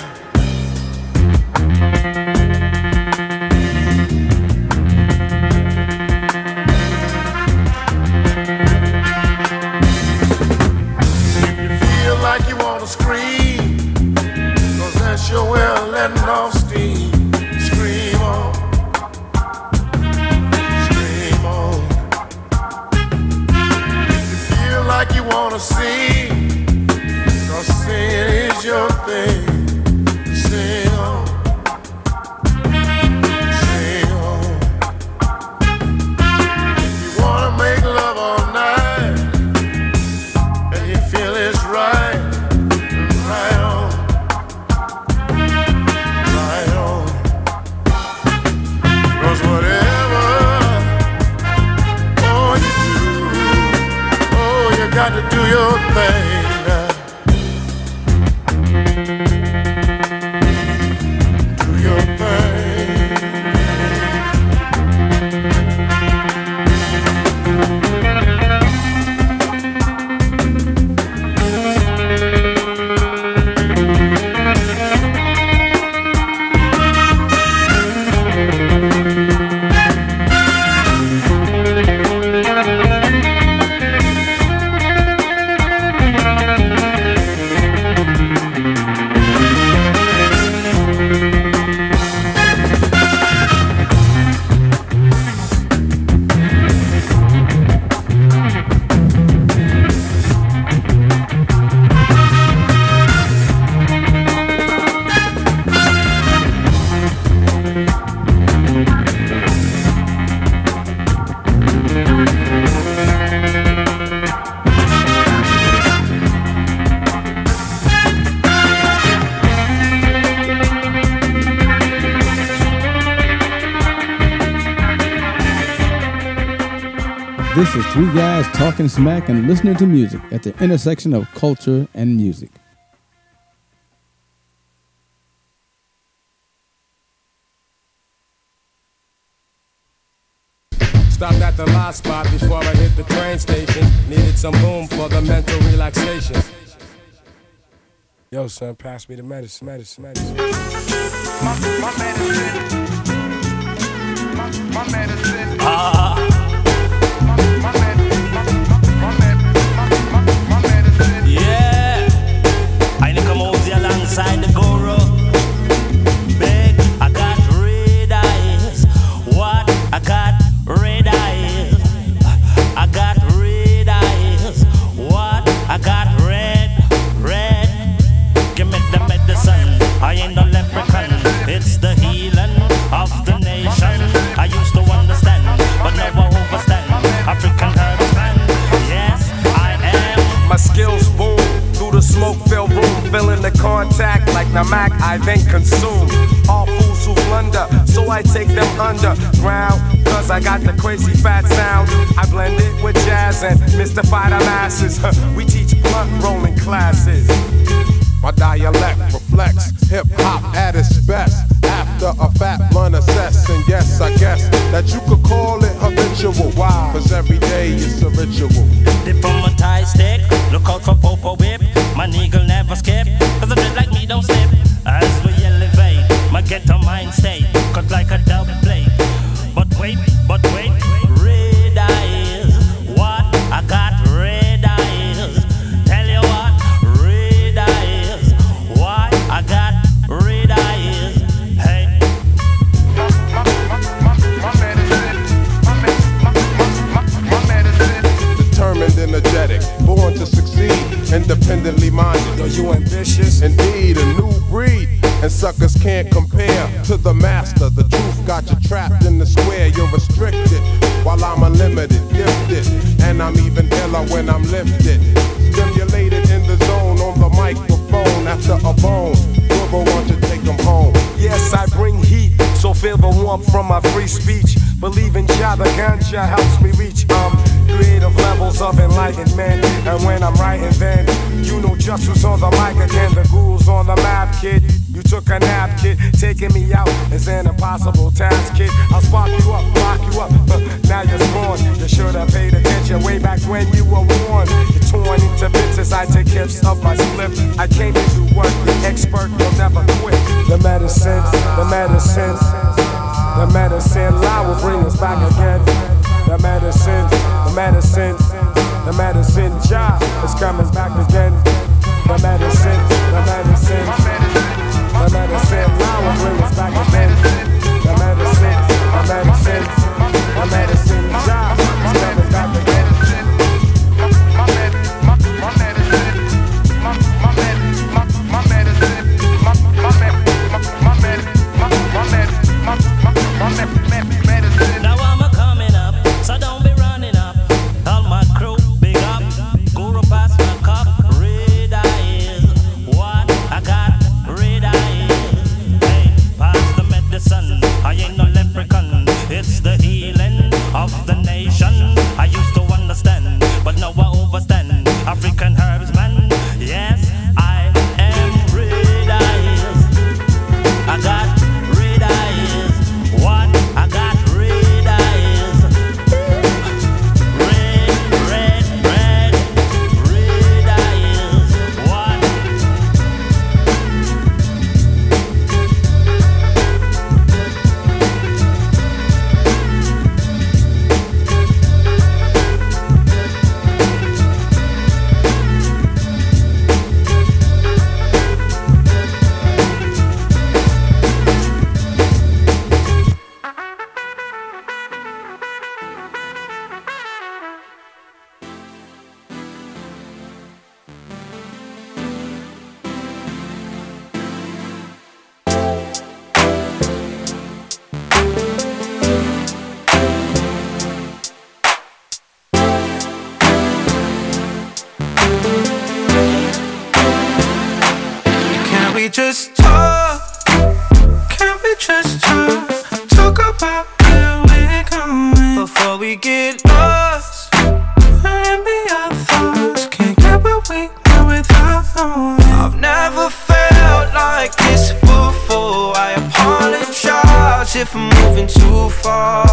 If you feel like you wanna scream, 'cause that's your way of letting off steam, scream on, scream on. If you feel like you wanna sing, 'cause singing is your thing, sing on, sing on. If you wanna make love all night, and you feel it's right, right on, right on. 'Cause whatever, oh, you do, oh, you got to do your thing now. Do your thing. This is three guys talking smack and listening to music at the intersection of culture and music. Stopped at the lot spot before I hit the train station. Needed some boom for the mental relaxation. Yo, son, pass me the medicine, medicine, medicine. My, my medicine. My, my medicine. Ah. My, my medicine. My, my, my medicine. Yeah. I need come out here alongside the guru. Big, I got red eyes. What? I got red eyes. I got red eyes. What? I got red, red. Give me the medicine. I ain't no leprechaun. It's the healing of the nation. I used to understand, but now I overstand. African herbs man. Yes, I am. My skills boom through the smoke-filled room, feeling the contact like Namak. I then consume all fools who blunder, so I take them underground. Cause I got the crazy fat sound. I blend it with jazz and mystify the masses. We teach blunt rolling classes. My dialect reflects hip-hop at its best. After a fat blunt assess, and yes, I guess that you could call it habitual. Why? Cause every day it's a ritual. Dip on my tie stick, look out for Popo Whip. My nigga never skip, cause a bit like me don't slip. As we elevate, my ghetto mind state, cut like a double blade. But wait, but wait, red eyes. What? I got red eyes. Tell you what, red eyes. Why? I got red eyes. Hey. My, my, my medicine. My, my, my, my medicine. Determined, energetic, born to succeed, independently minded. Yo, you ambitious? Indeed, a new breed. And suckers can't compare to the master. The truth got you trapped in the square. You're restricted, while I'm unlimited, gifted. And I'm even iller when I'm lifted. Stimulated in the zone on the microphone. After a bone, whoever wants to take them home. Yes, I bring heat, so feel the warmth from my free speech. Believe in Jah, the ganja helps me reach um creative levels of enlightenment. And when I'm writing, then you know just who's on the mic again. The guru's on the map, kid. You took a nap, kid. Taking me out is an impossible task, kid. I'll spark you up, lock you up. Uh, now you're scorned. You should have paid attention way back when you were warned. You're torn into bits as I take hips of my slip. I came to do work, the expert will never quit. The medicine, the medicine, the medicine lie will bring us back again. The medicine, the medicine, the medicine job is coming back again. The medicine, the medicine, the medicine lie will bring us back again. The medicine, the medicine, the medicine job is coming back again. My medicine. My, my medicine. My, my medicine. My, my medicine. My, my medicine. My, my medicine. My, my medicine. My, my, my medicine. Now I'm a coming up, so don't be running up. All my crew, big up. Guru pass my cup, red eyes. What? I got red eyes. Hey, pass the medicine. I ain't no leprechaun. It's the healing of the nation. I used to understand, but now I overstand. African herbs, man. Yes, I am red eyes. I got red eyes. What? I got red eyes. Red, red, red, red eyes. What? Can we just talk? Can we just talk? Talk about where we're going before we get lost. Let me our thoughts. Can't get where we go without knowing. I've never felt like this before. I apologize if I'm moving too far.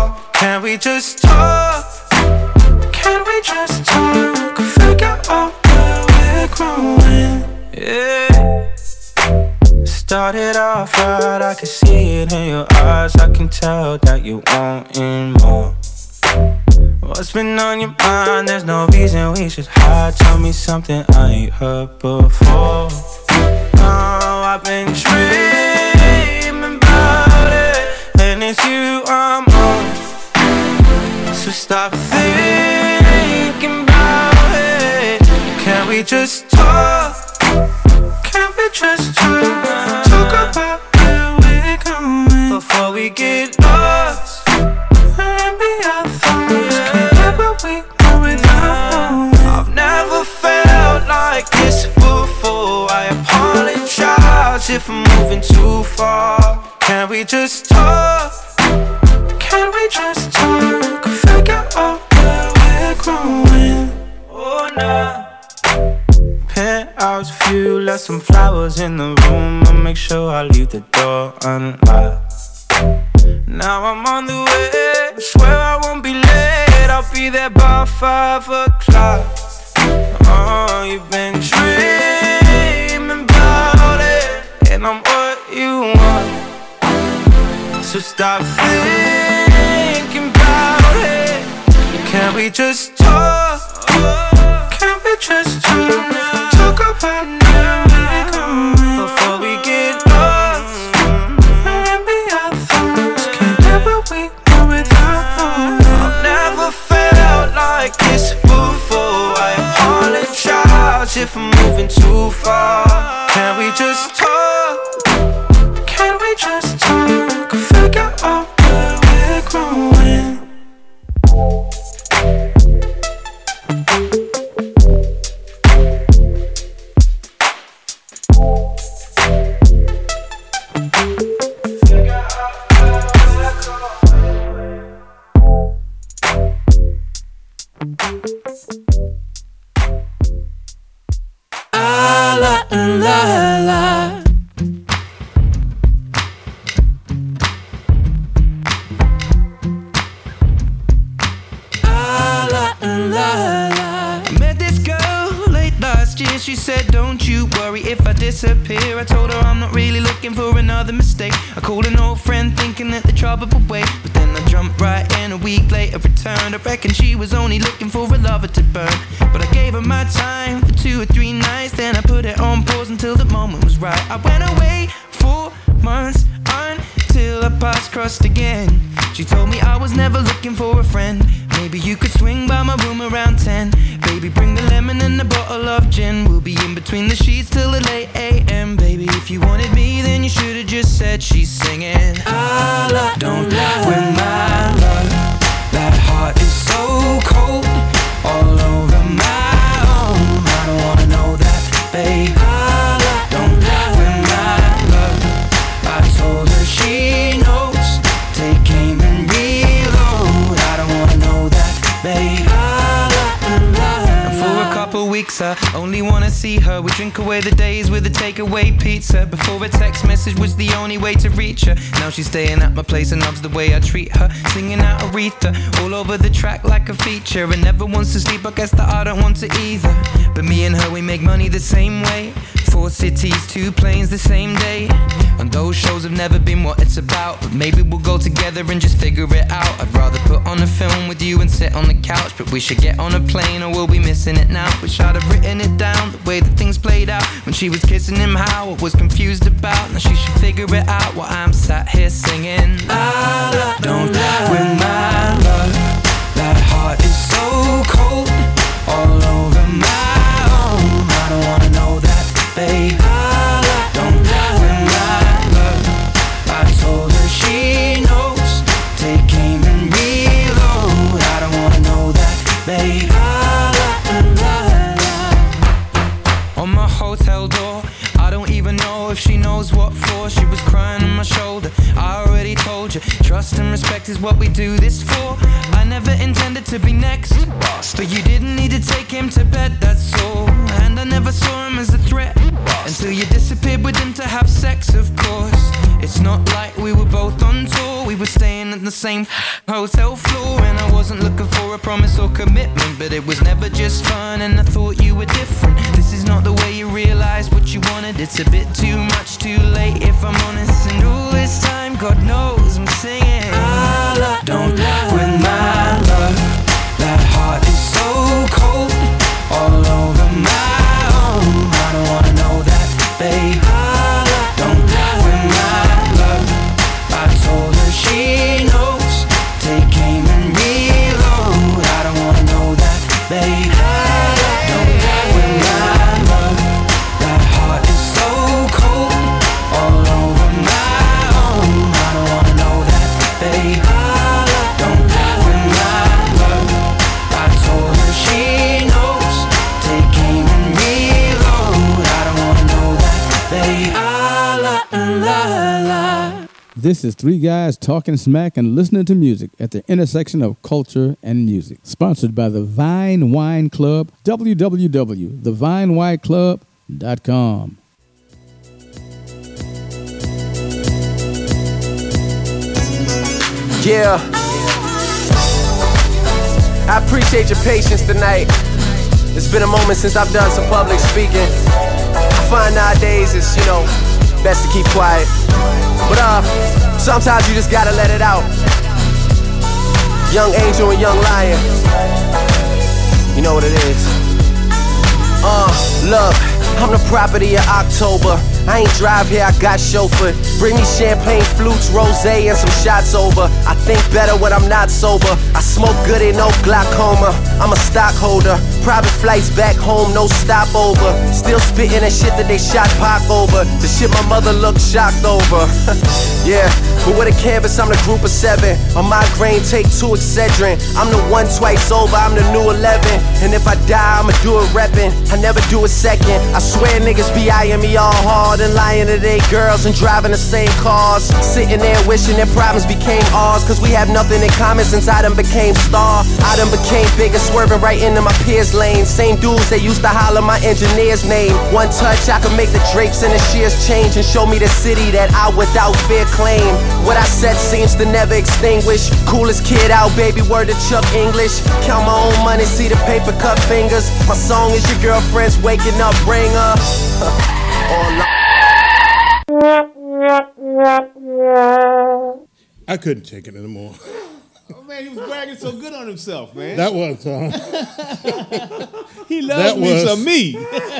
Can we just talk? Can we just talk? Figure out where we're growing. Yeah. Started off right, I can see it in your eyes. I can tell that you wanting more. What's been on your mind? There's no reason we should hide. Tell me something I ain't heard before. Oh, I've been dreaming about it, and it's you I'm on. So stop thinking about it. Can we just talk? Can we just talk? Talk about where we're going before we get lost and be our thoughts. Can't get what we know without. I've never felt like this before. I apologize if I'm moving too far. Can we just talk? Can we just talk? Figure out where we're growing. Oh, nah. Penthouse view, left some flowers in the room. I'll make sure I leave the door unlocked. Now I'm on the way, swear I won't be late. I'll be there by five o'clock. Oh, you've been dreaming about it, and I'm what you want. So stop thinking about it. Can we just talk? Can we just talk? Talk about where we're going before we get lost and be our thoughts. Can't get what we know without. I've never felt like this before. I apologize if I'm moving too far. Can we just talk? Can we just talk? Figure out where we're growing. Ah, la, la, la. Ah, la, la, la. I met this girl late last year. She said, don't you worry if I disappear. I told her I'm not really looking for another mistake. I called an old friend thinking that the trouble would wait, but then I jumped right in. A week later returned. I reckon she was only looking for a lover to burn, but I gave her my time for two or three nights. Then I put it on pause until the moment was right. I went away for months until our paths crossed again. She told me I was never looking for a friend. Maybe you could swing by my room around ten. Baby, bring the lemon and a bottle of gin. We'll be in between the sheets till the late a m Baby, if you wanted me, then you should've just said she's singing. I love, don't lie with my love. That heart is so cold, all over my own. I don't wanna know that, babe. I love, don't lie with my love. I told her she knows. Take aim and reload. I don't wanna know that, babe. And for a couple weeks I only wanna see her. We drink away the days with a takeaway pizza. Before a text message was the only way to reach her. Now she's staying at my place and loves the way I treat her. Singing out Aretha all over the track like a feature. And never wants to sleep, I guess that I don't want to either. But me and her, we make money the same way. Four cities, two planes the same day. And those shows have never been what it's about, but maybe we'll go together and just figure it out. I'd rather put on a film with you and sit on the couch, but we should get on a plane or we'll be missing it now. Wish I'd have written it down, the way that things played out when she was kissing him, how I was confused about. Now she should figure it out while I'm sat here singing. La, la, don't lie with my love. That heart is so cold, all over my own. I don't wanna know that, babe. Don't lie with my love. I told her she knows. Take aim and reload. I don't wanna know that, babe. On my hotel door, I don't even know if she knows what for. She was crying on my shoulder. I already told you, trust and respect is what we do this for. I never intended to be next, but you didn't need to take him to bed, that's all. And I never saw him as a threat until you disappeared with him to have sex, of course. It's not like we were both on tour. We were staying in the same hotel floor. And I wasn't looking for a promise or commitment, but it was never just fun, and I thought you were different. This is not the way you realize what you wanted. It's a bit too much, too late if I'm honest. And all this time, God knows I'm singing I love, don't when my love. That heart is so cold, all over my own. I don't wanna know that, babe. I love, don't when my love. I told her she knows. Take aim and reload. I don't wanna know that, babe. I love, don't when my love. That heart is so cold, all over my own. I don't wanna know that, babe. I love, don't when my love. I told her she knows. Take aim and reload. I don't wanna know that, babe. I love, la la. This is Three Guys Talking Smack and Listening to Music at the intersection of culture and music. Sponsored by the Vine Wine Club, w w w dot the vine wine club dot com. Yeah. I appreciate your patience tonight. It's been a moment since I've done some public speaking. I find nowadays it's, you know, best to keep quiet. But uh, sometimes you just gotta let it out. Young Angel and Young Lion. You know what it is. Uh, look, I'm the property of October. I ain't drive here, I got chauffeur. Bring me champagne, flutes, rosé, and some shots over. I think better when I'm not sober. I smoke good, ain't no glaucoma. I'm a stockholder. Private flights back home, no stopover. Still spitting that shit that they shot Pac over. The shit my mother looked shocked over. Yeah, but with a canvas, I'm the group of seven. On migraine, take two Excedrin. I'm the one twice over, I'm the new eleven. And if I die, I'ma do it reppin'. I never do a second. I swear niggas be eyeing me all hard and lying to they girls and driving the same cars. Sitting there wishing their problems became ours, cause we have nothing in common since I done became star. I done became bigger, swerving right into my peers' lane. Same dudes that used to holler my engineer's name. One touch, I could make the drapes and the shears change and show me the city that I without fear claim. What I said seems to never extinguish. Coolest kid out, baby, word to Chuck English. Count my own money, see the paper cut fingers. My song is your girlfriend's waking up ringer. I couldn't take it anymore. Oh man, he was bragging so good on himself, man. That was, uh, he loves that me was, some me.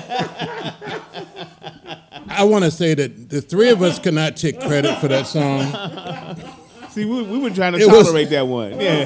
I want to say that the three of us could not take credit for that song. See, we, we were trying to It was- tolerate that one. Yeah.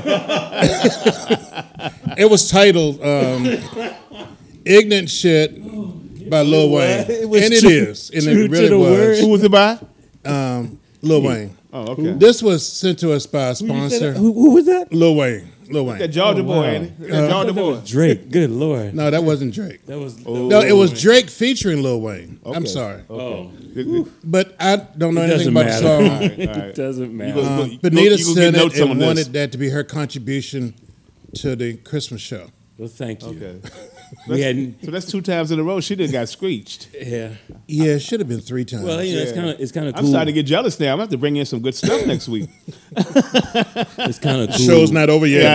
It was titled um, "Ignorant Shit" by Lil Wayne, It was and it true- is, and true it to really the was. word. Who was it by? Um, Lil Wayne. Oh, okay. This was sent to us by a you say sponsor. that? Who- who was that? Lil Wayne. Lil Wayne. That Georgia boy, ain't it? That Georgia boy. Drake. Good Lord. No, that wasn't Drake. That was no, it was Drake featuring Lil Wayne. I'm Okay. sorry. Oh. But I don't know It anything doesn't about matter. the song. All right, all right. It doesn't matter. Um, You go- you Benita go- you go get sent it notes on and this. wanted that to be her contribution to the Christmas show. Well, thank you. Okay. We hadn't. So that's two times in a row she done got screeched. Yeah. Yeah, it should have been three times. Well, you know, it's kind of it's kind of cool. I'm starting to get jealous now. I'm gonna have to bring in some good stuff next week. It's kind of cool. Show's not over yet.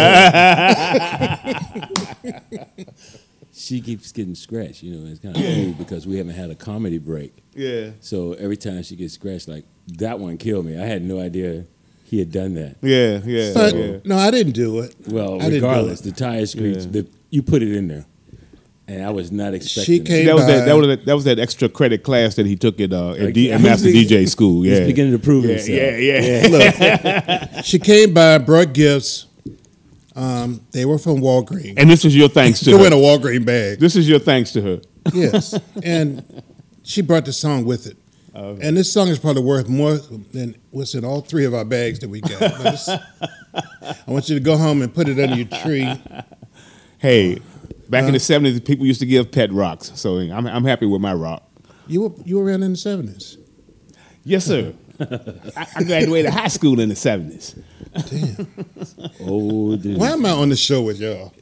She keeps getting scratched. You know, it's kind of cool because we haven't had a comedy break. Yeah. So every time she gets scratched, like that one killed me. I had no idea he had done that. Yeah, yeah, But, yeah. No, I didn't do it. Well, I didn't do regardless, it. the tire screech, Yeah. the, you put it in there, and I was not expecting. She it. came That was that, by- that was that, that was that extra credit class that he took at uh, at, D, Okay. at Master He's D J school. he's Yeah, beginning to prove yeah, himself. Yeah, yeah. Look, she came by, brought gifts. Um, they were from Walgreens. And this is your thanks to They her. were in a Walgreens bag. This is your thanks to her. Yes, and she brought the song with it. Okay. And this song is probably worth more than what's in all three of our bags that we got. But it's- I want you to go home and put it under your tree. Hey, back in Huh? the seventies, people used to give pet rocks. So I'm I'm happy with my rock. You were you were around in the seventies. Yes, sir. I, I graduated high school in the seventies. Damn. Oh, dude. Why am I on the show with y'all?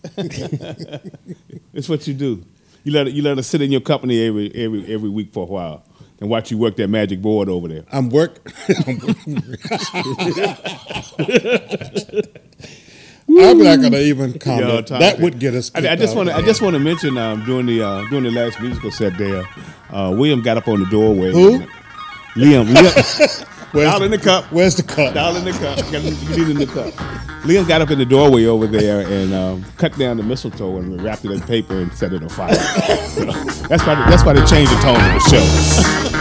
It's what you do. You let it, you let her sit in your company every every every week for a while. and watch you work that magic board over there. I'm work. I'm not gonna even comment. Yo, that would get us. I, I just want to. I just want to mention um, during the uh, during the last musical set there, uh, William got up on the doorway. Who? Liam. Liam. Doll in the cup. Where's the cup? Doll in the cup. Got it in the cup. Liam got up in the doorway over there and um, cut down the mistletoe and wrapped it in paper and set it on fire. So, that's why. That's why they changed the tone of the show.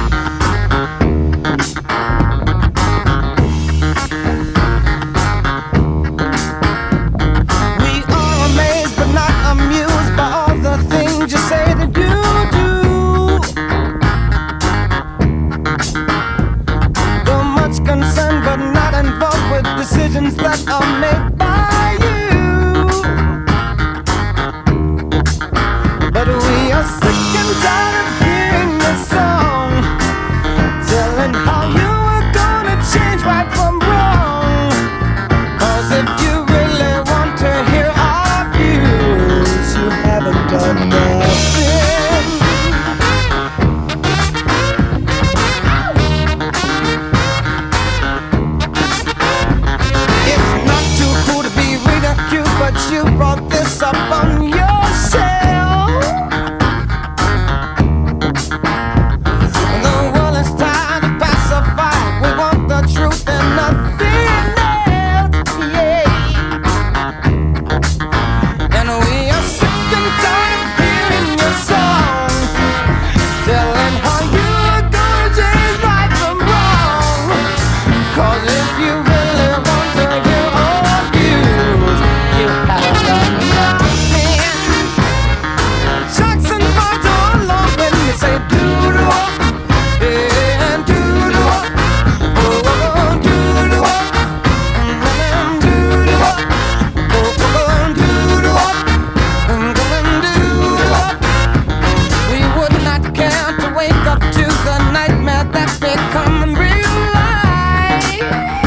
Decisions that are made by you, but we are sick and tired of hearing the song, telling how you are gonna change right from wrong. 'Cause if you really want to hear our views, you haven't done nothing. But you brought this up on yourself. The world is tired of pacify. We want the truth and nothing else, yeah. And we are sick and tired of hearing your song, telling how you're gonna change right from wrong. 'Cause if you really want to hear our views, you have done nothing. Jackson Five all along when you say doo-doo-wop, and doo-doo-wop, oh, oh, doo-doo-wop, and doo-doo-wop, oh, oh, doo-doo-wop, and doo-doo-wop. We would not care to wake up to the nightmare that's becoming real life.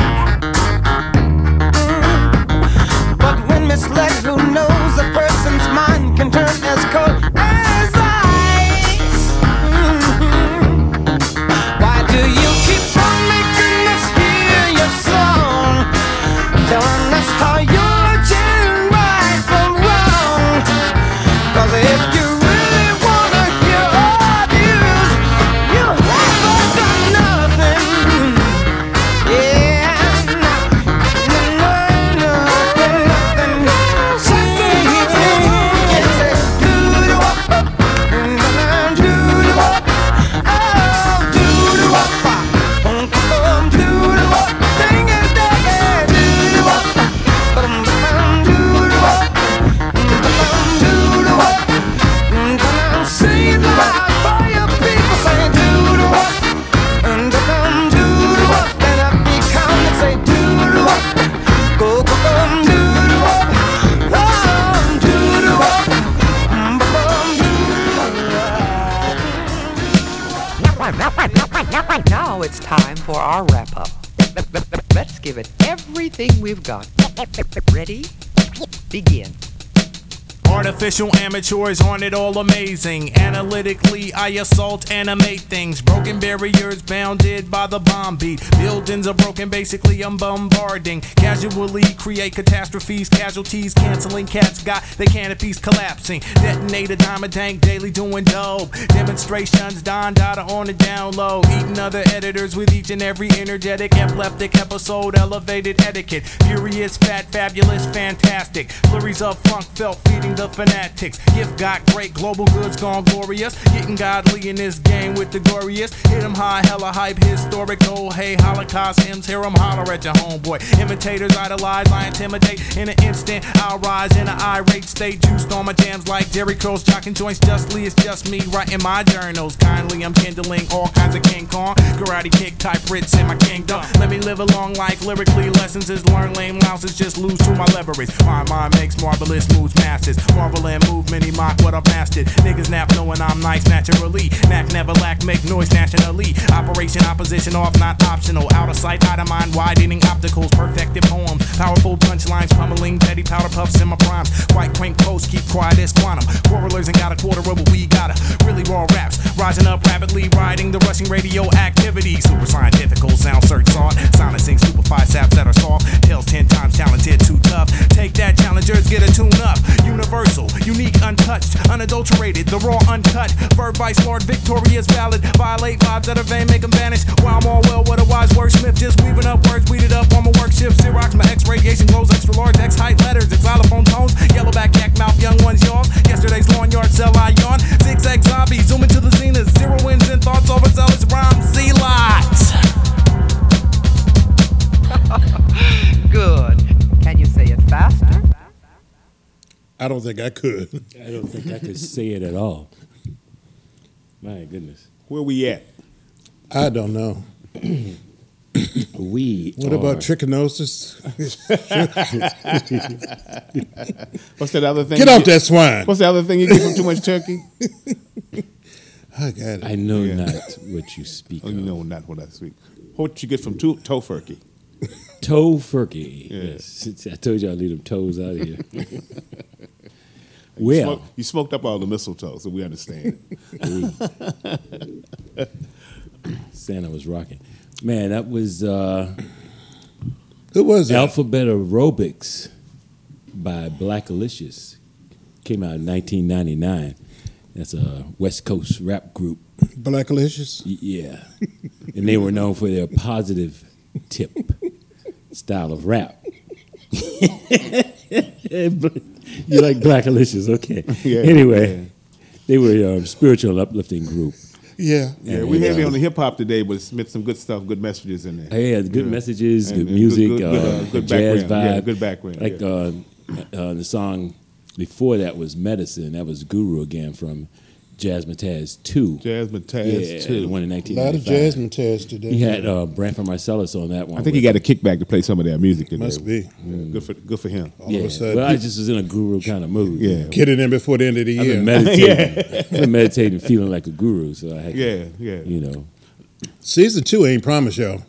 But when misled, who knows a person's mind can turn as cold as ice. Mhm. Why do you keep on making us hear your song, telling us how you're changing right from wrong? 'Cause if you really wanna hear our views, you haven't done nothing. Yeah, nothing, nothing, nothing. Now it's time for our wrap-up. Let's give it everything we've got. Ready? Begin. Artificial amateurs aren't it all amazing? Analytically, I assault, animate things. Broken barriers bounded by the bomb beat. Buildings are broken, basically I'm bombarding. Casually create catastrophes, casualties, canceling cats got their canopies collapsing. Detonate a diamond tank daily doing dope. Demonstrations, Don Dada on the down low. Eating other editors with each and every energetic, epileptic episode, elevated etiquette. Furious, fat, fabulous, fantastic. Flurries of funk felt feeding the fanatics. Gift got great, global goods gone glorious. Getting godly in this game with the glorious. Hit 'em high, hella hype, historical. Hey, Holocaust hymns, hear 'em holler at your homeboy. Imitators idolize, I intimidate. In an instant, I'll rise in an irate state. Juiced on my jams like Jerry Curls, jocking joints justly. It's just me writing my journals. Kindly, I'm kindling all kinds of King Kong. Karate kick type Brits in my kingdom. Let me live a long life, lyrically. Lessons is learn lame louses, just lose to my leverage. My mind makes marvelous moves, masses. Marvel and movement, he mock what I've mastered. Niggas nap knowing I'm nice naturally. Mac never lack, make noise nationally. Operation opposition off, not optional. Out of sight, out of mind, widening opticals, perfected poems. Powerful punchlines, pummeling, petty powder puffs in my primes. Quite quaint posts, keep quiet as quantum. Quarrelers ain't got a quarter of what we got. Really raw raps, rising up rapidly, riding the rushing radioactivity. Super scientifical sound search sought. Silencing stupefied saps that are soft. Tails ten times talented, too tough. Take that, challengers, get a tune up. Universal, unique, untouched, unadulterated, the raw, uncut. Verb by smart, victorious, valid. Violate vibes that are vain, make them vanish. While I'm all well, what a wise wordsmith. Just weaving up words, weeded up on my work shift. Xerox, my X radiation glows, extra large, X height letters, xylophone tones. Yellowback, yak mouth, young ones, y'all. Yesterday's lawn yard, sell I yawn. Zigzag zombie, zoom into the zenith. Zero wins and thoughts, overzealous rhymes, Z-lots. Good. Can you say it faster? I don't think I could. I don't think I could say it at all. My goodness. Where we at? I don't know. We What are. about trichinosis? What's that other thing? Get you off get- that swine. What's the other thing you get from too much turkey? I got it. I know Yeah. not what you speak Oh, of. you know not what I speak. What you get from to- tofurkey? Tofurkey. Yeah. Yes. I told you I'd leave them toes out of here. You, Well, smoked, you smoked up all the mistletoe, so we understand. Santa was rocking. Man, that was uh, Who was that? Alphabet Aerobics by Blackalicious. Came out in nineteen ninety-nine. That's a West Coast rap group. Blackalicious? Y- Yeah. And they were known for their positive tip style of rap. You like Blackalicious, okay. Yeah, anyway, yeah. they were a spiritual uplifting group. Yeah. Yeah, And, we heavy uh, on the hip hop today, but it's some good stuff, good messages in there. Yeah, good Yeah. messages, And- good and music, good, good, uh, uh, good jazz background. vibe. Yeah, good background. Like yeah. uh, uh, the song before that was Medicine. That was Guru again from Jazzmatazz two. Jazzmatazz yeah, two. the one in nineteen A lot of ninety-five. Jazzmatazz today. He had uh, Branford Marcellus on that one. I think he got a kickback to play some of their music today. Must be. Yeah, good for good for him. All yeah, of a sudden. well, I just was in a guru kind of mood. Yeah. Get it in before the end of the I've year. been meditating. I've been meditating, feeling like a guru. So I had, to, Yeah, yeah. you know, Season two ain't promised, y'all.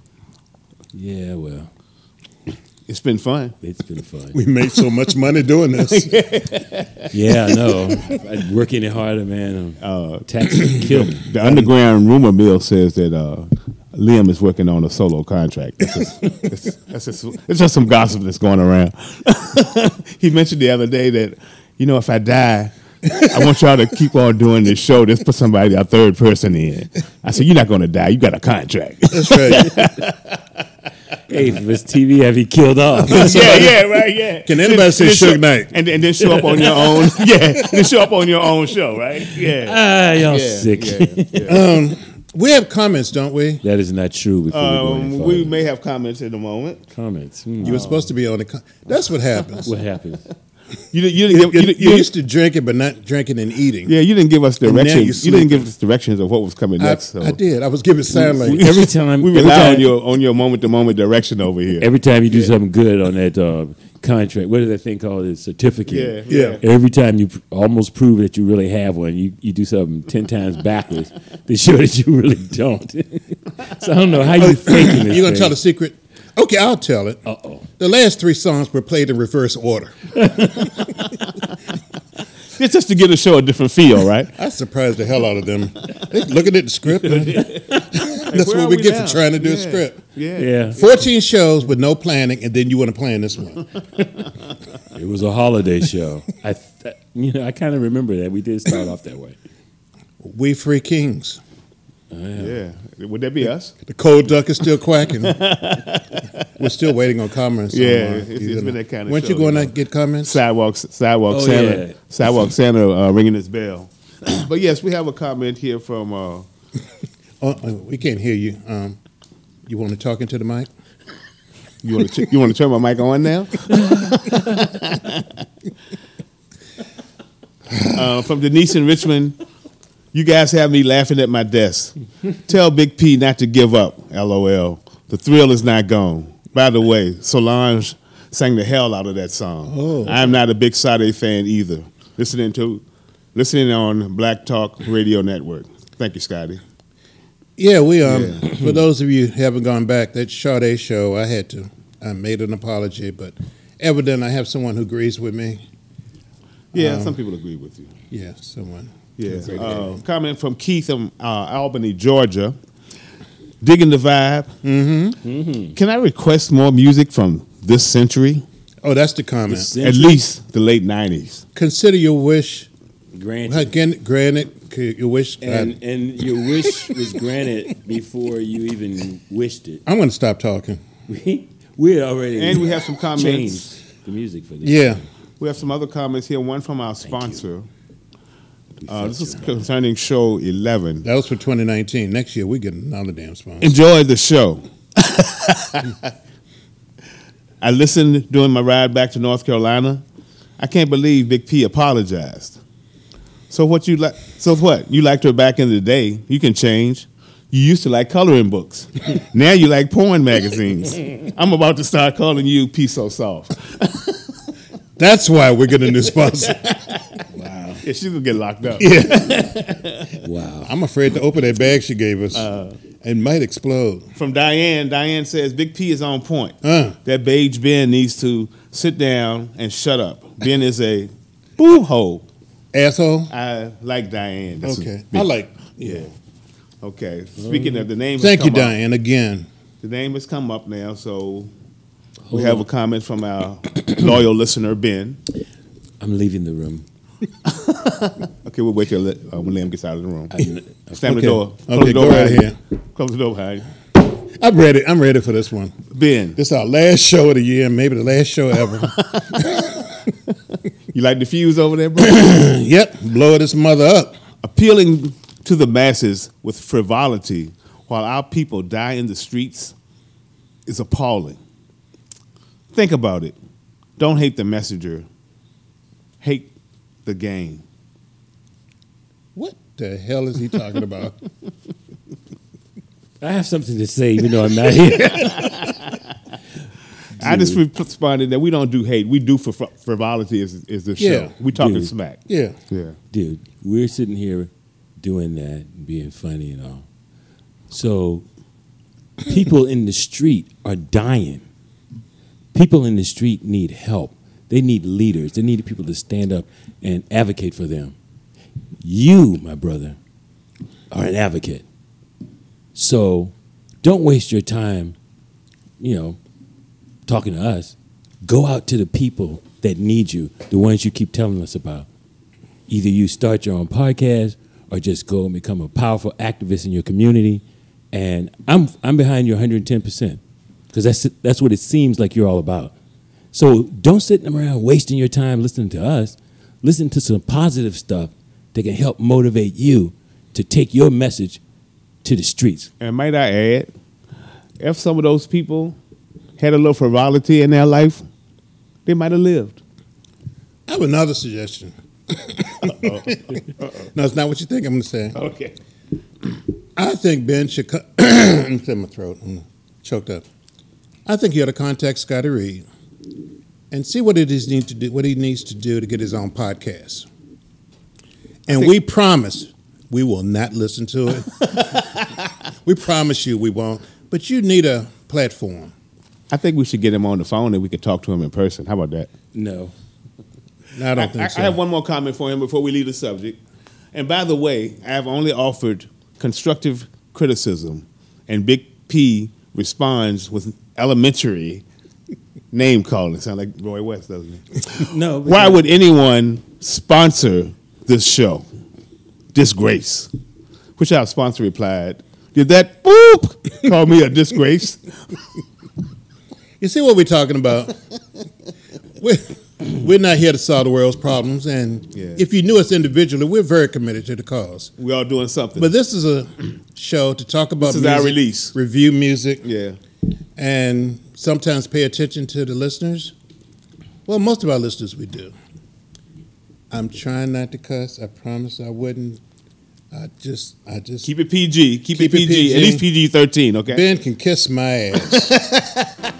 yeah. Well, It's been fun. it's been fun. We made so much money doing this. Yeah, I know. I'm working it harder, man. Uh, Taxes kill me. The underground rumor mill says that uh, Liam is working on a solo contract. That's just, it's, that's just, it's just some gossip that's going around. He mentioned the other day that, you know, if I die, I want y'all to keep on doing this show. Just put somebody, a third person in. I said, you're not going to die. You got a contract. That's right. Hey, if it's T V, have you killed off? yeah, yeah, right, yeah. Can anybody say And then show- Suge Knight? And, and then show up on your own. Yeah, and then show up on your own show, right? Yeah. Ah, y'all Yeah, sick. yeah, yeah. Um, we have comments, don't we? That is not true. Before we go any Um, further. we may have comments in a moment. comments. Hmm. You were supposed to be on the. Com- That's what happens. What happens? You, you, You, didn't give- you, you, you, you used to drinking, but not drinking and eating. yeah, you didn't give us And now directions. you You, didn't sleeping. give us directions of what was coming I, next. So. I did. I was giving sign language. Every time, We every rely time, on your on your moment to moment direction over here. every time you do something good on that uh, contract, what is that thing called? A certificate. Yeah, Yeah. Every time you pr- almost prove that you really have one, you, you do something ten times backwards to show that you really don't. So I don't know how you faking this. You gonna thing. tell the secret? Okay, I'll tell it. Uh oh. The last three songs were played in reverse order. It's just to give the show a different feel, right? I surprised the hell out of them. They looking at the script. man. That's where what are we we get now? for trying to do a Yeah. script. Yeah. Yeah, Fourteen shows with no planning, and then you want to plan this one. it was a holiday show. I, th- you know, I kind of remember that we did start off that way. We Free Kings. Yeah. Would that be us? The cold duck is still quacking. We're still waiting on comments. Yeah, on, uh, it's- it's you been know. that kind of Weren't show, you going you to know. get comments? Sidewalk, sidewalk Oh, Santa, yeah. sidewalk Santa uh, ringing his bell. But yes, we have a comment here from. Uh, Oh, oh, we can't hear you. Um, you want to talk into the mic? you want to you want to turn my mic on now? uh, from Denise in Richmond. You guys have me laughing at my desk. Tell Big P not to give up. LOL. The thrill is not gone. By the way, Solange sang the hell out of that song. Oh. I'm not a big Sade fan either. Listening to, listening on Black Talk Radio Network. Thank you, Scotty. Yeah, we um. Yeah. For those of you who haven't gone back, that Sade show, I had to. I made an apology, but evident I have someone who agrees with me. Yeah, Um, some people agree with you. Yeah, someone. Yeah. Agree with Uh, me. comment from Keith from uh, Albany, Georgia. Digging the vibe. Mm-hmm. Can I request more music from this century? Oh, that's the comment. This At century? least the late nineties. Consider your wish. Granted. Again, granted, c- your wish. And uh, and your wish was granted before you even wished it. I'm going to stop talking. We we had already And we have some comments. changed the music for this. Yeah. We have some other comments here. One from our sponsor. Uh, this is concerning show eleven. That was for twenty nineteen. Next year, we get another damn sponsor. Enjoyed the show. I listened during my ride back to North Carolina. I can't believe Big P apologized. So what you like? So what? You liked her back in the day. You can change. You used to like coloring books. Now you like porn magazines. I'm about to start calling you P So Soft. That's why we're getting a new sponsor. Wow. Yeah, she's gonna get locked up. Yeah. Wow. I'm afraid to open that bag she gave us. Uh, it might explode. From Diane, Diane says Big P is on point. Uh. That beige Ben needs to sit down and shut up. Ben is a boo hole. Asshole? I like Diane. That's Okay. a big- I like. Yeah. Okay. Speaking of the name, Thank has you, come up. Diane, again. The name has come up now, so we Hold have on. a comment from our loyal listener Ben. I'm leaving the room. Okay, we'll wait till uh, when Liam gets out of the room. I'm- Slam Okay. the door. Close Okay, the door go right behind ahead. you. Close the door behind you. I'm ready. I'm ready for this one. Ben. This is our last show of the year, and maybe the last show ever. You like the fuse over there, bro? Yep. Blow this mother up. Appealing to the masses with frivolity while our people die in the streets is appalling. Think about it. Don't hate the messenger. Hate the game. What the hell is he talking about? I have something to say, even though I'm not here. I just responded that we don't do hate. We do for fr- frivolity is, is the Yeah. show. We talking Dude. smack. Yeah. Yeah. Dude, we're sitting here doing that and being funny and all. So people in the street are dying. People in the street need help. They need leaders. They need people to stand up and advocate for them. You, my brother, are an advocate. So don't waste your time, you know, talking to us. Go out to the people that need you, the ones you keep telling us about. Either you start your own podcast or just go and become a powerful activist in your community. And I'm I'm behind you one hundred ten percent because that's that's what it seems like you're all about. So don't sit around wasting your time listening to us. Listen to some positive stuff that can help motivate you to take your message to the streets. And might I add, if some of those people had a little frivolity in their life, they might have lived. I have another suggestion. Uh-oh. Uh-oh. No, it's not what you think I'm going to say. Okay. I think Ben should. Co- I'm clearing my throat. I'm choked up. I think you ought to contact Scotty Reed and see what it is need to do. What he needs to do to get his own podcast. And we promise we will not listen to it. We promise you we won't. But you need a platform. I think we should get him on the phone and we could talk to him in person. How about that? No. No, I don't I, think I, so. I have one more comment for him before we leave the subject. And by the way, I have only offered constructive criticism, and Big P responds with elementary name calling. Sound like Roy West, doesn't it? No. Why would anyone sponsor this show? Disgrace. Which our sponsor replied, did that boop call me a disgrace? You see what we're talking about? we're, we're not here to solve the world's problems, and Yeah. if you knew us individually, we're very committed to the cause. We are doing something. But this is a show to talk about This is music, our release. review music, Yeah. and sometimes pay attention to the listeners. Well, most of our listeners we do. I'm trying not to cuss. I promise I wouldn't. I just, I just Keep it P G. Keep, Keep it it P G. P G. At least P G thirteen, okay? Ben can kiss my ass.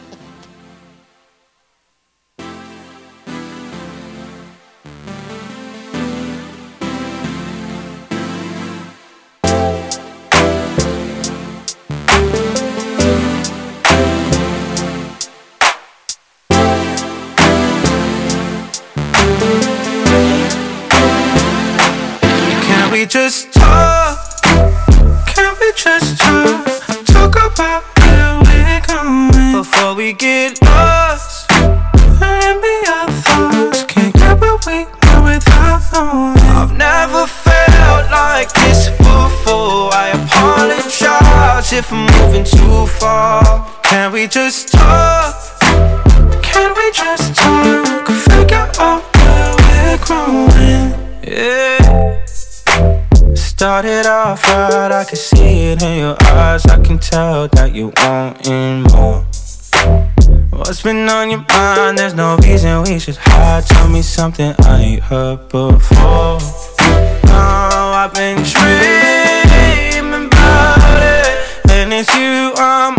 we just talk? Can we just talk? Talk about where we're going before we get lost. And be our thoughts. Can't get where we are without knowing. I've never felt like this before. I apologize if I'm moving too far. Can we just talk? Can we just talk? Figure out where we're growing. Yeah. Started off right, I can see it in your eyes. I can tell that you wanting more. What's been on your mind? There's no reason we should hide. Tell me something I ain't heard before. Oh, I've been dreaming about it, and it's you I'm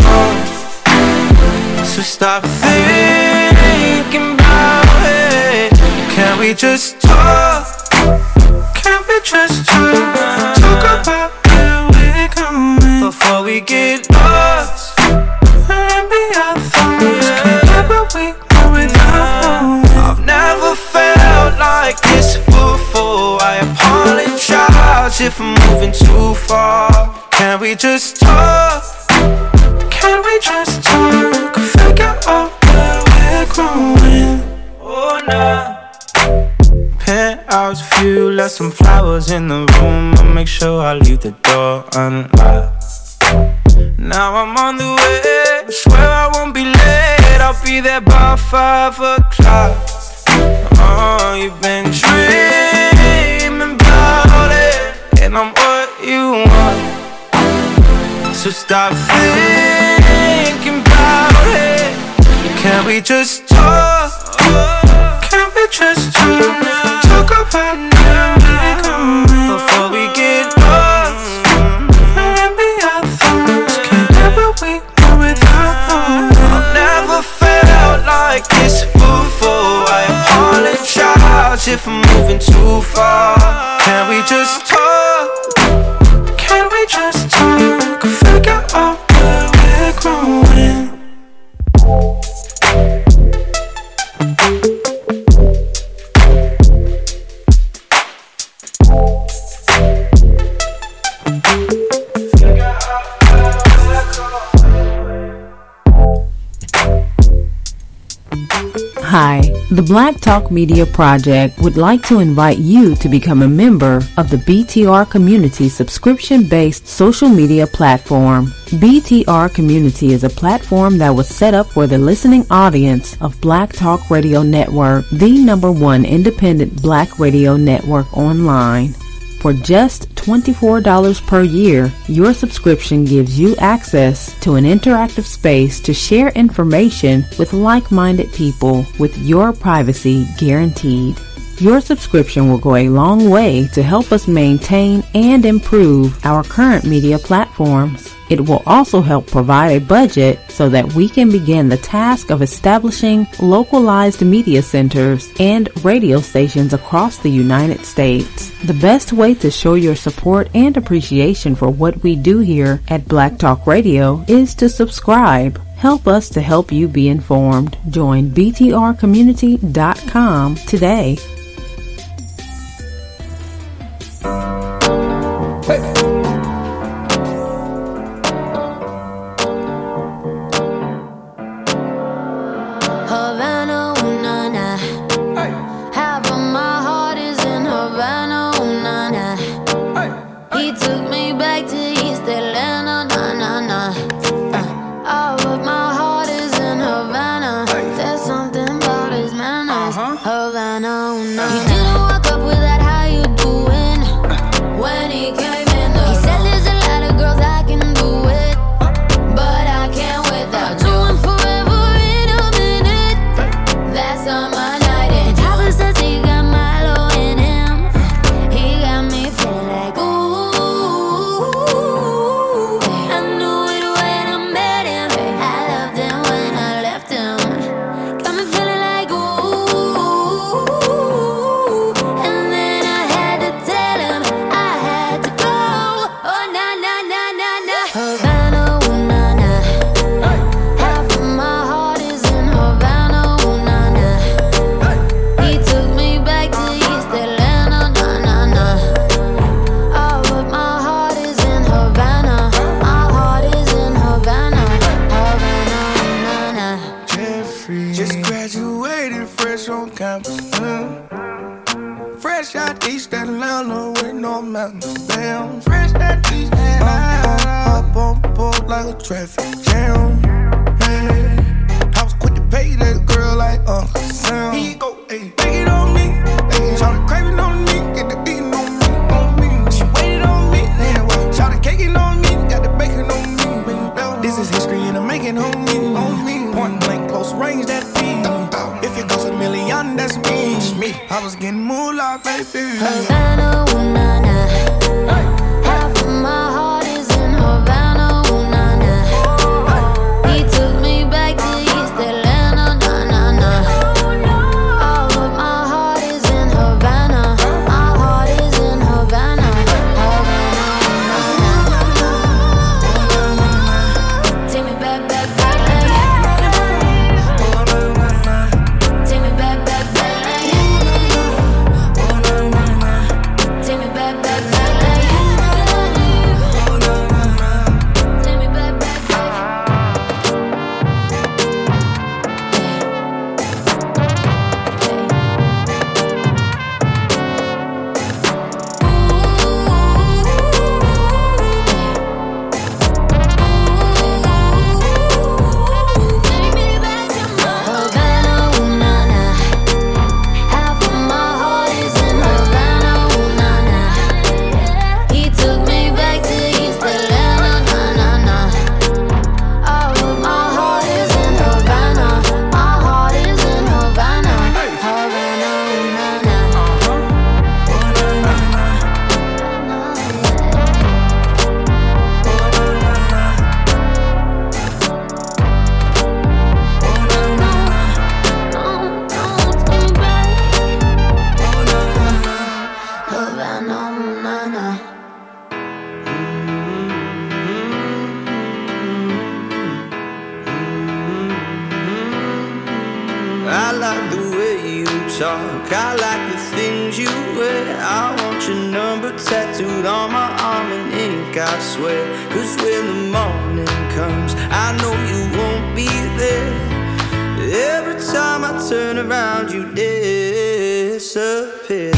on. So stop thinking about it. Can we just talk? Can we just talk? Talk about where we're going before we get lost. And be our thoughts. Can't get where we are without knowing. I've never felt like this before. I apologize if I'm moving too far. Can we just talk? Can we just talk? Figure out where we're growing. Oh, nah. Penthouse view, left some flowers in the room. I'll make sure I leave the door unlocked. Now I'm on the way, swear I won't be late. I'll be there by five o'clock. Oh, you've been dreaming about it, and I'm what you want. So stop thinking about it. Can we just talk? Can we just talk? Talk about where we're going before we get lost. And be our thoughts. Can't get where we are without knowing. I've never felt like this before. I apologize if I'm moving too far. Can we just talk? Can we just talk? Figure out where we're growing. Hi, the Black Talk Media Project would like to invite you to become a member of the B T R Community subscription-based social media platform. B T R Community is a platform that was set up for the listening audience of Black Talk Radio Network, the number one independent black radio network online. For just twenty-four dollars per year, your subscription gives you access to an interactive space to share information with like-minded people with your privacy guaranteed. Your subscription will go a long way to help us maintain and improve our current media platforms. It will also help provide a budget so that we can begin the task of establishing localized media centers and radio stations across the United States. The best way to show your support and appreciation for what we do here at Black Talk Radio is to subscribe. Help us to help you be informed. Join B T R community dot com today. Hey. Havana, ooh, na, na. Half of my heart is in Havana, ooh, na, na. He took me back to East Atlanta, na, na, na. Uh, all of my heart is in Havana. There's something about his manners. Havana, ooh, na, na. He didn't walk up with that, how you doing? When he came in the He said there's a lot of girls I can do it, but I can't without you. And forever in a minute, that's on my night. And Tyler says he got Milo in him. He got me feeling like ooh. I knew it when I met him. I loved him when I left him. Got me feeling like ooh. on campus. Mm. Fresh out East Atlanta with no mountains. Damn, fresh out East Atlanta. Up on board like a traffic jam. Man, I was quick to pay that girl like Uncle Sam. Here you go, ayy, take it on me. Ayy, shout craving on me, get the beating on me, on me. She waited on me, yeah, well, shout caking on me, got the bacon on me. This is history and I'm making on me, on me. Point blank, close range, that feed. If it goes a million, that's me. me. I was getting moolah, baby. Havana, ooh, nah, nah. Half of my heart is in Havana, ooh, nah, nah. He took me back to East Atlanta, nah, nah, nah. All of my heart is in Havana. My heart is in Havana. Havana, take me back, back, back, take me back, back, back, take me back, back, back, take me back, back, Havana, ooh, nah, nah. Half of my heart is in Havana, ooh, nah, nah. He took me back to East Atlanta, nah, nah, nah. All of my heart is in Havana. My heart is in Havana. Havana, ooh, nah, Havana, ooh, nah, nah. I like the way you talk, I like the things you wear. I want your number tattooed on my arm in ink, I swear. Cause when the morning comes, I know you won't be there. Every time I turn around, you disappear.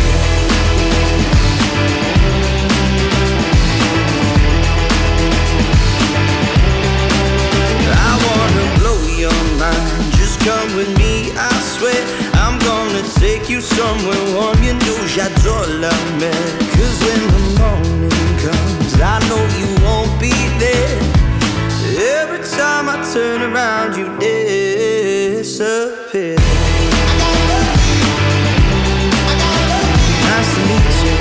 I wanna blow your mind, just come with me, I swear. I'm gonna take you somewhere warm, you know j'adore la mer. Cause when the morning comes, I know you won't be there. Every time I turn around, you disappear. Nice to meet you.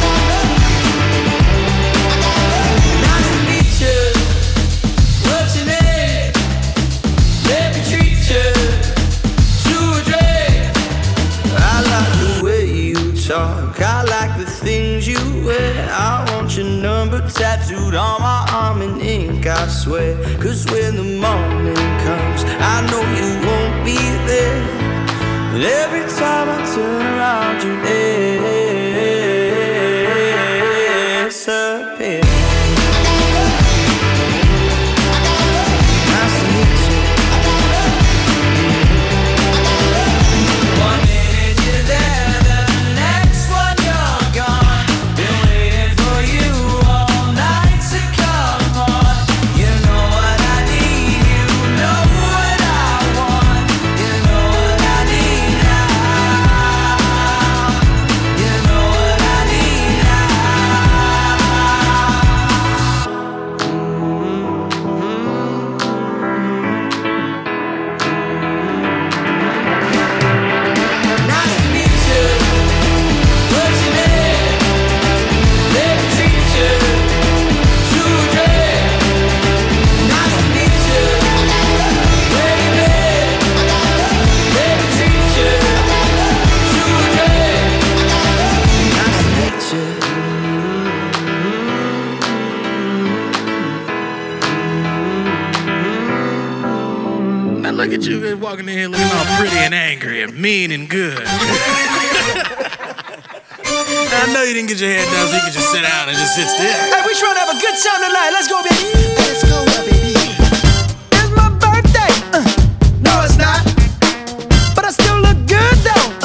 Nice to meet you. What's your name? Let me treat you to a drink. I like the way you talk, I like the things you wear. I want your number tattooed on my arm in ink, I swear. Cause when the morning comes, I know you won't be there. But every time I turn around, you disappear. Nice to meet you. One minute you're there, the next one you're gone. Been waiting for you all night to come on. You know what I need, you know what I want. You know what I need now. You know what I need Nice to meet you. What's your name? Let me treat you to a drink. Nice to meet you, baby. Let me treat you to a drink. Nice to meet you. Now look at you walking in here looking all pretty and angry and mean and good. I know you didn't get your hair done so you can just sit down and just sit still. Hey, we trying to have a good time tonight. Let's go, baby. Let's go, baby. It's my birthday. Uh, no, it's not. But I still look good, though.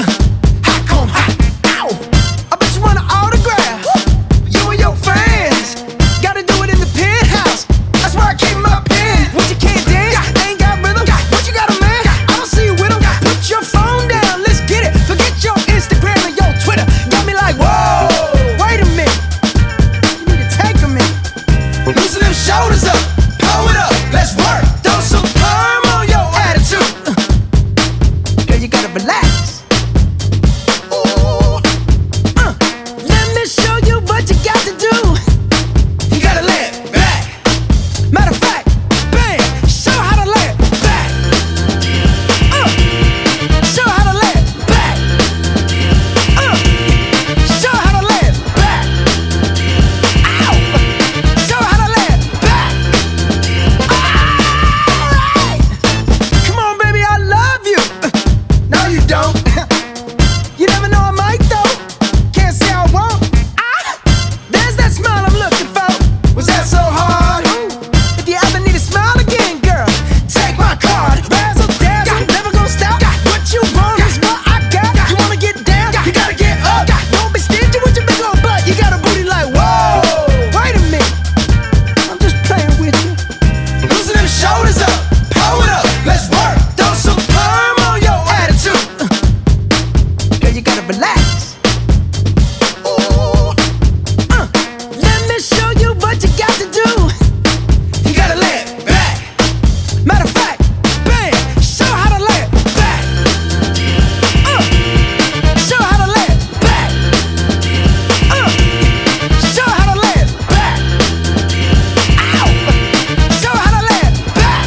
gotta relax. Ooh, uh, let me show you what you got to do. You gotta lay it back. Matter of fact, bang, show how to lay it back. Uh, show how to lay it back. Uh, show how to lay it back. Ow, show how to lay it back.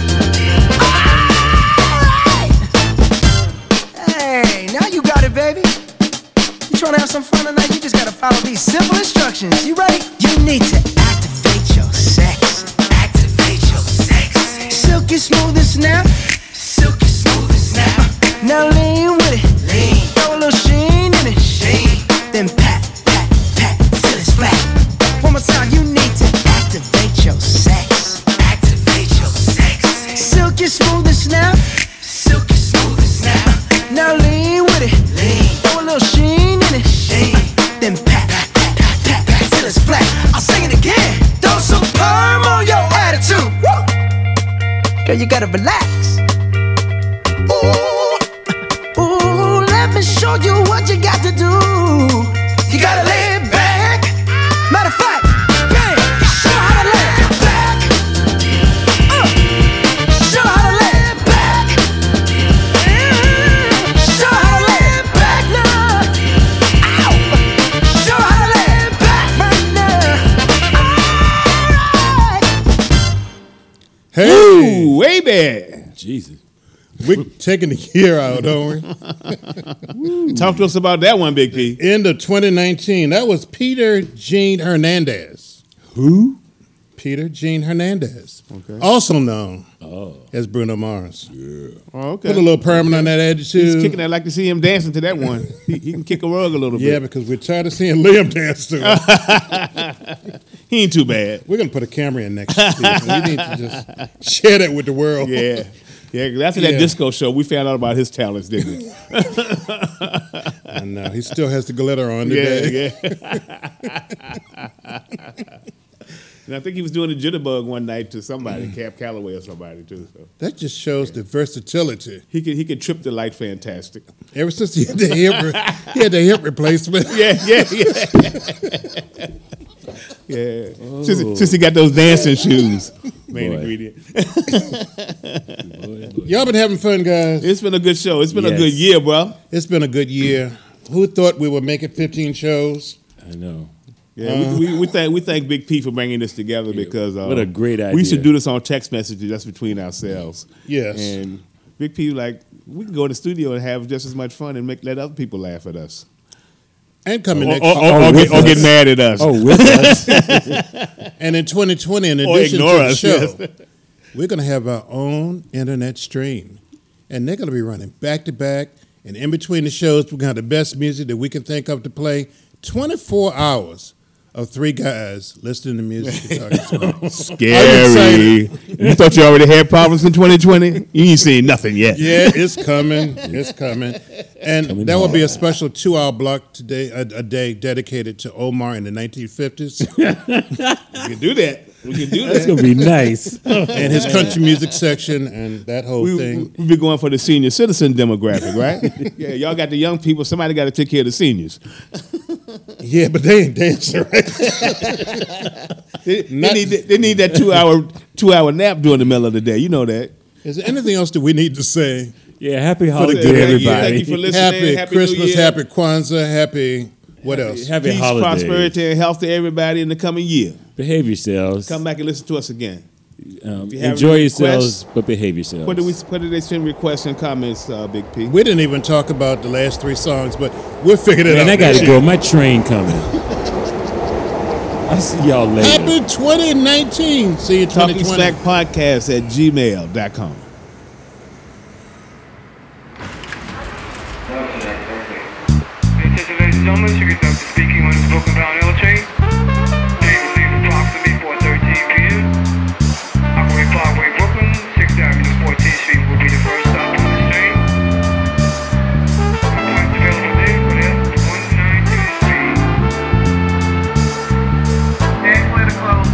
All right. Hey, now you got it, baby. You trying to have some fun tonight? You just gotta follow these simple instructions. You ready? You need to activate your sex. Activate your sex. Silky smooth and snap. Silky smooth and snap. Now lean with it. Lean. Throw a little sheen in it. Sheen. Then pat, pat, pat till it's flat. One more time. You need to activate your sex. Activate your sex. Silky smooth and snap. Silky smooth and snap. Now lean with it. Lean. Throw a little sheen in it. Sheen. Then pat, pat, pat, pat, pat till it's flat. I'll sing it again. Throw some perm on your attitude. Woo! Girl, you gotta relax. Ooh, ooh, let me show you what you got to do. You gotta lay it back. Matter of fact, bang, show how to lay it back. Uh, show how to lay it back. Mm, show how to lay it back now. Ow, show how to lay it back right now. Hey, Ooh, way back. Jesus. We're taking the year out, don't we? Talk to us about that one, Big P. End of twenty nineteen. That was Peter Gene Hernandez. Who? Peter Gene Hernandez. Okay. Also known Oh. as Bruno Mars. Yeah. Oh, okay. Put a little perm on that attitude. He's kicking that. I like to see him dancing to that one. he, he can kick a rug a little Yeah, bit. because we're tired of seeing Liam dance to it. He ain't too bad. We're going to put a camera in next to Steve. We need to just share that with the world. Yeah. Yeah, 'cause after that Yeah. disco show, we found out about his talents, didn't we? And uh, he still has the glitter on Yeah, today. yeah. And I think he was doing a jitterbug one night to somebody, Cap Calloway or somebody too. So That just shows the versatility. he could he could trip the light fantastic. Ever since he had the hip, re- he had the hip replacement. Yeah, yeah, yeah. Yeah. Since, since he got those dancing shoes, main Boy. ingredient. Y'all been having fun, guys. It's been a good show. It's been a Yes. good year, bro. It's been a good year. Who thought we would make it fifteen shows? I know. Yeah, Uh, we, we, we thank we thank Big P for bringing this together because uh, what a great We idea. should do this on text messages just between ourselves. Yes. And Big P like we can go in the studio and have just as much fun and make let other people laugh at us. And coming Or, next or, or, or, get, or get mad at us. Oh, with us. And in twenty twenty, in Or addition to ignore the us, show, yes. we're going to have our own internet stream. And they're going to be running back to back. And in between the shows, we're going to have the best music that we can think of to play. twenty-four hours of three guys listening to music. and talking. Scary. You thought you already had problems in twenty twenty? You ain't seen nothing yet. Yeah, it's coming. It's coming. And Coming that will be a hard. special two-hour block today, a, a day dedicated to Omar in the nineteen fifties We can do that. We can do That's that. gonna be nice. and his country music section and that whole We, thing. we've been going for the senior citizen demographic, right? Yeah, y'all got the young people. Somebody got to take care of the seniors. Yeah, but they ain't dancing, right? They, they need, they need that two hour two hour nap during the middle of the day. You know that. Is there anything else that we need to say? Yeah, happy the holiday, good- everybody. Thank you for listening. Happy, Happy New Christmas, Year. happy Kwanzaa, happy what else? Happy Peace, holidays. prosperity, and health to everybody in the coming year. Behave yourselves. Come back and listen to us again. Um, If you have enjoy any yourselves, requests, but behave yourselves. What do we? What did they send requests and comments, uh, Big P? We didn't even talk about the last three songs, but we'll figure it Man, out. I gotta next go. year. My train coming. I'll see y'all later. Happy twenty nineteen. See you twenty Talking twenty. Smack Podcast at gmail dot com. Ladies and gentlemen, Sugar Doctor speaking on the Broken Down L train. Train will leave approximately four thirteen p.m. Operate Parkway, Brooklyn, sixth Avenue, fourteenth Street will be the first stop on this train. Points available there for the one ninety-two Street. And clear to close.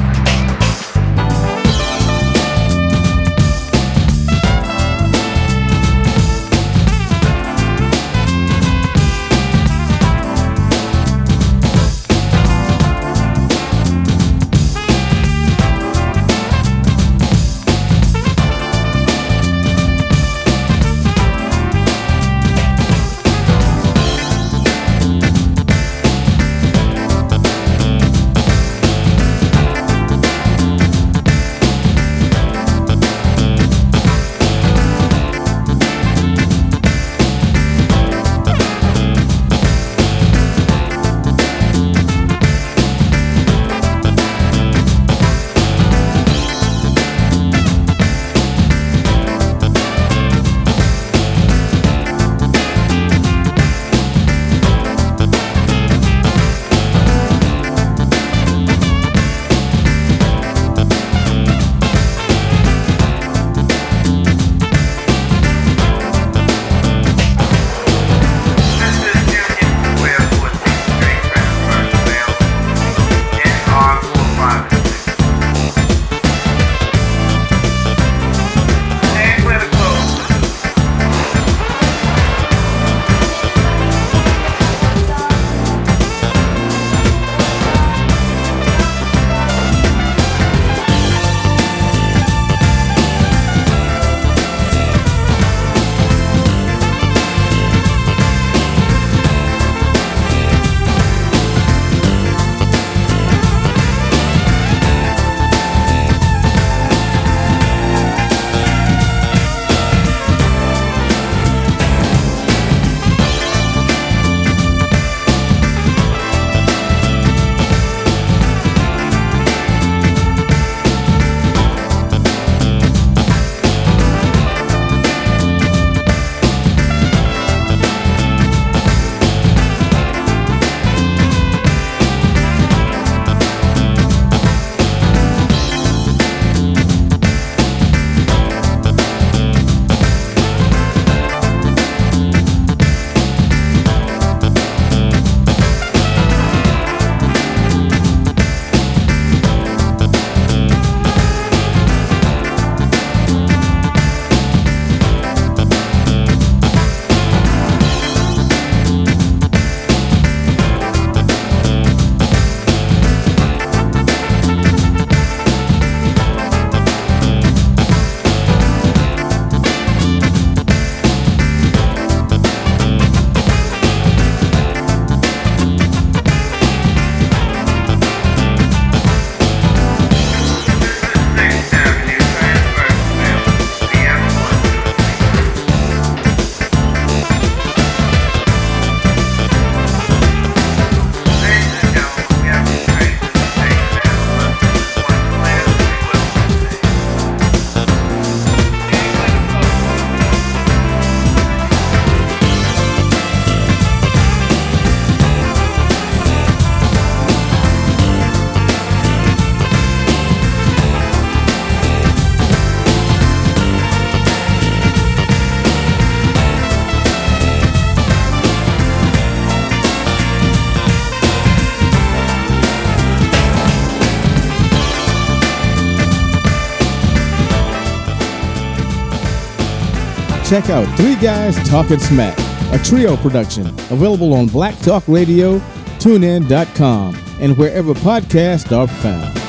check out Three Guys Talking Smack, a trio production available on Black Talk Radio, tune in dot com, and wherever podcasts are found.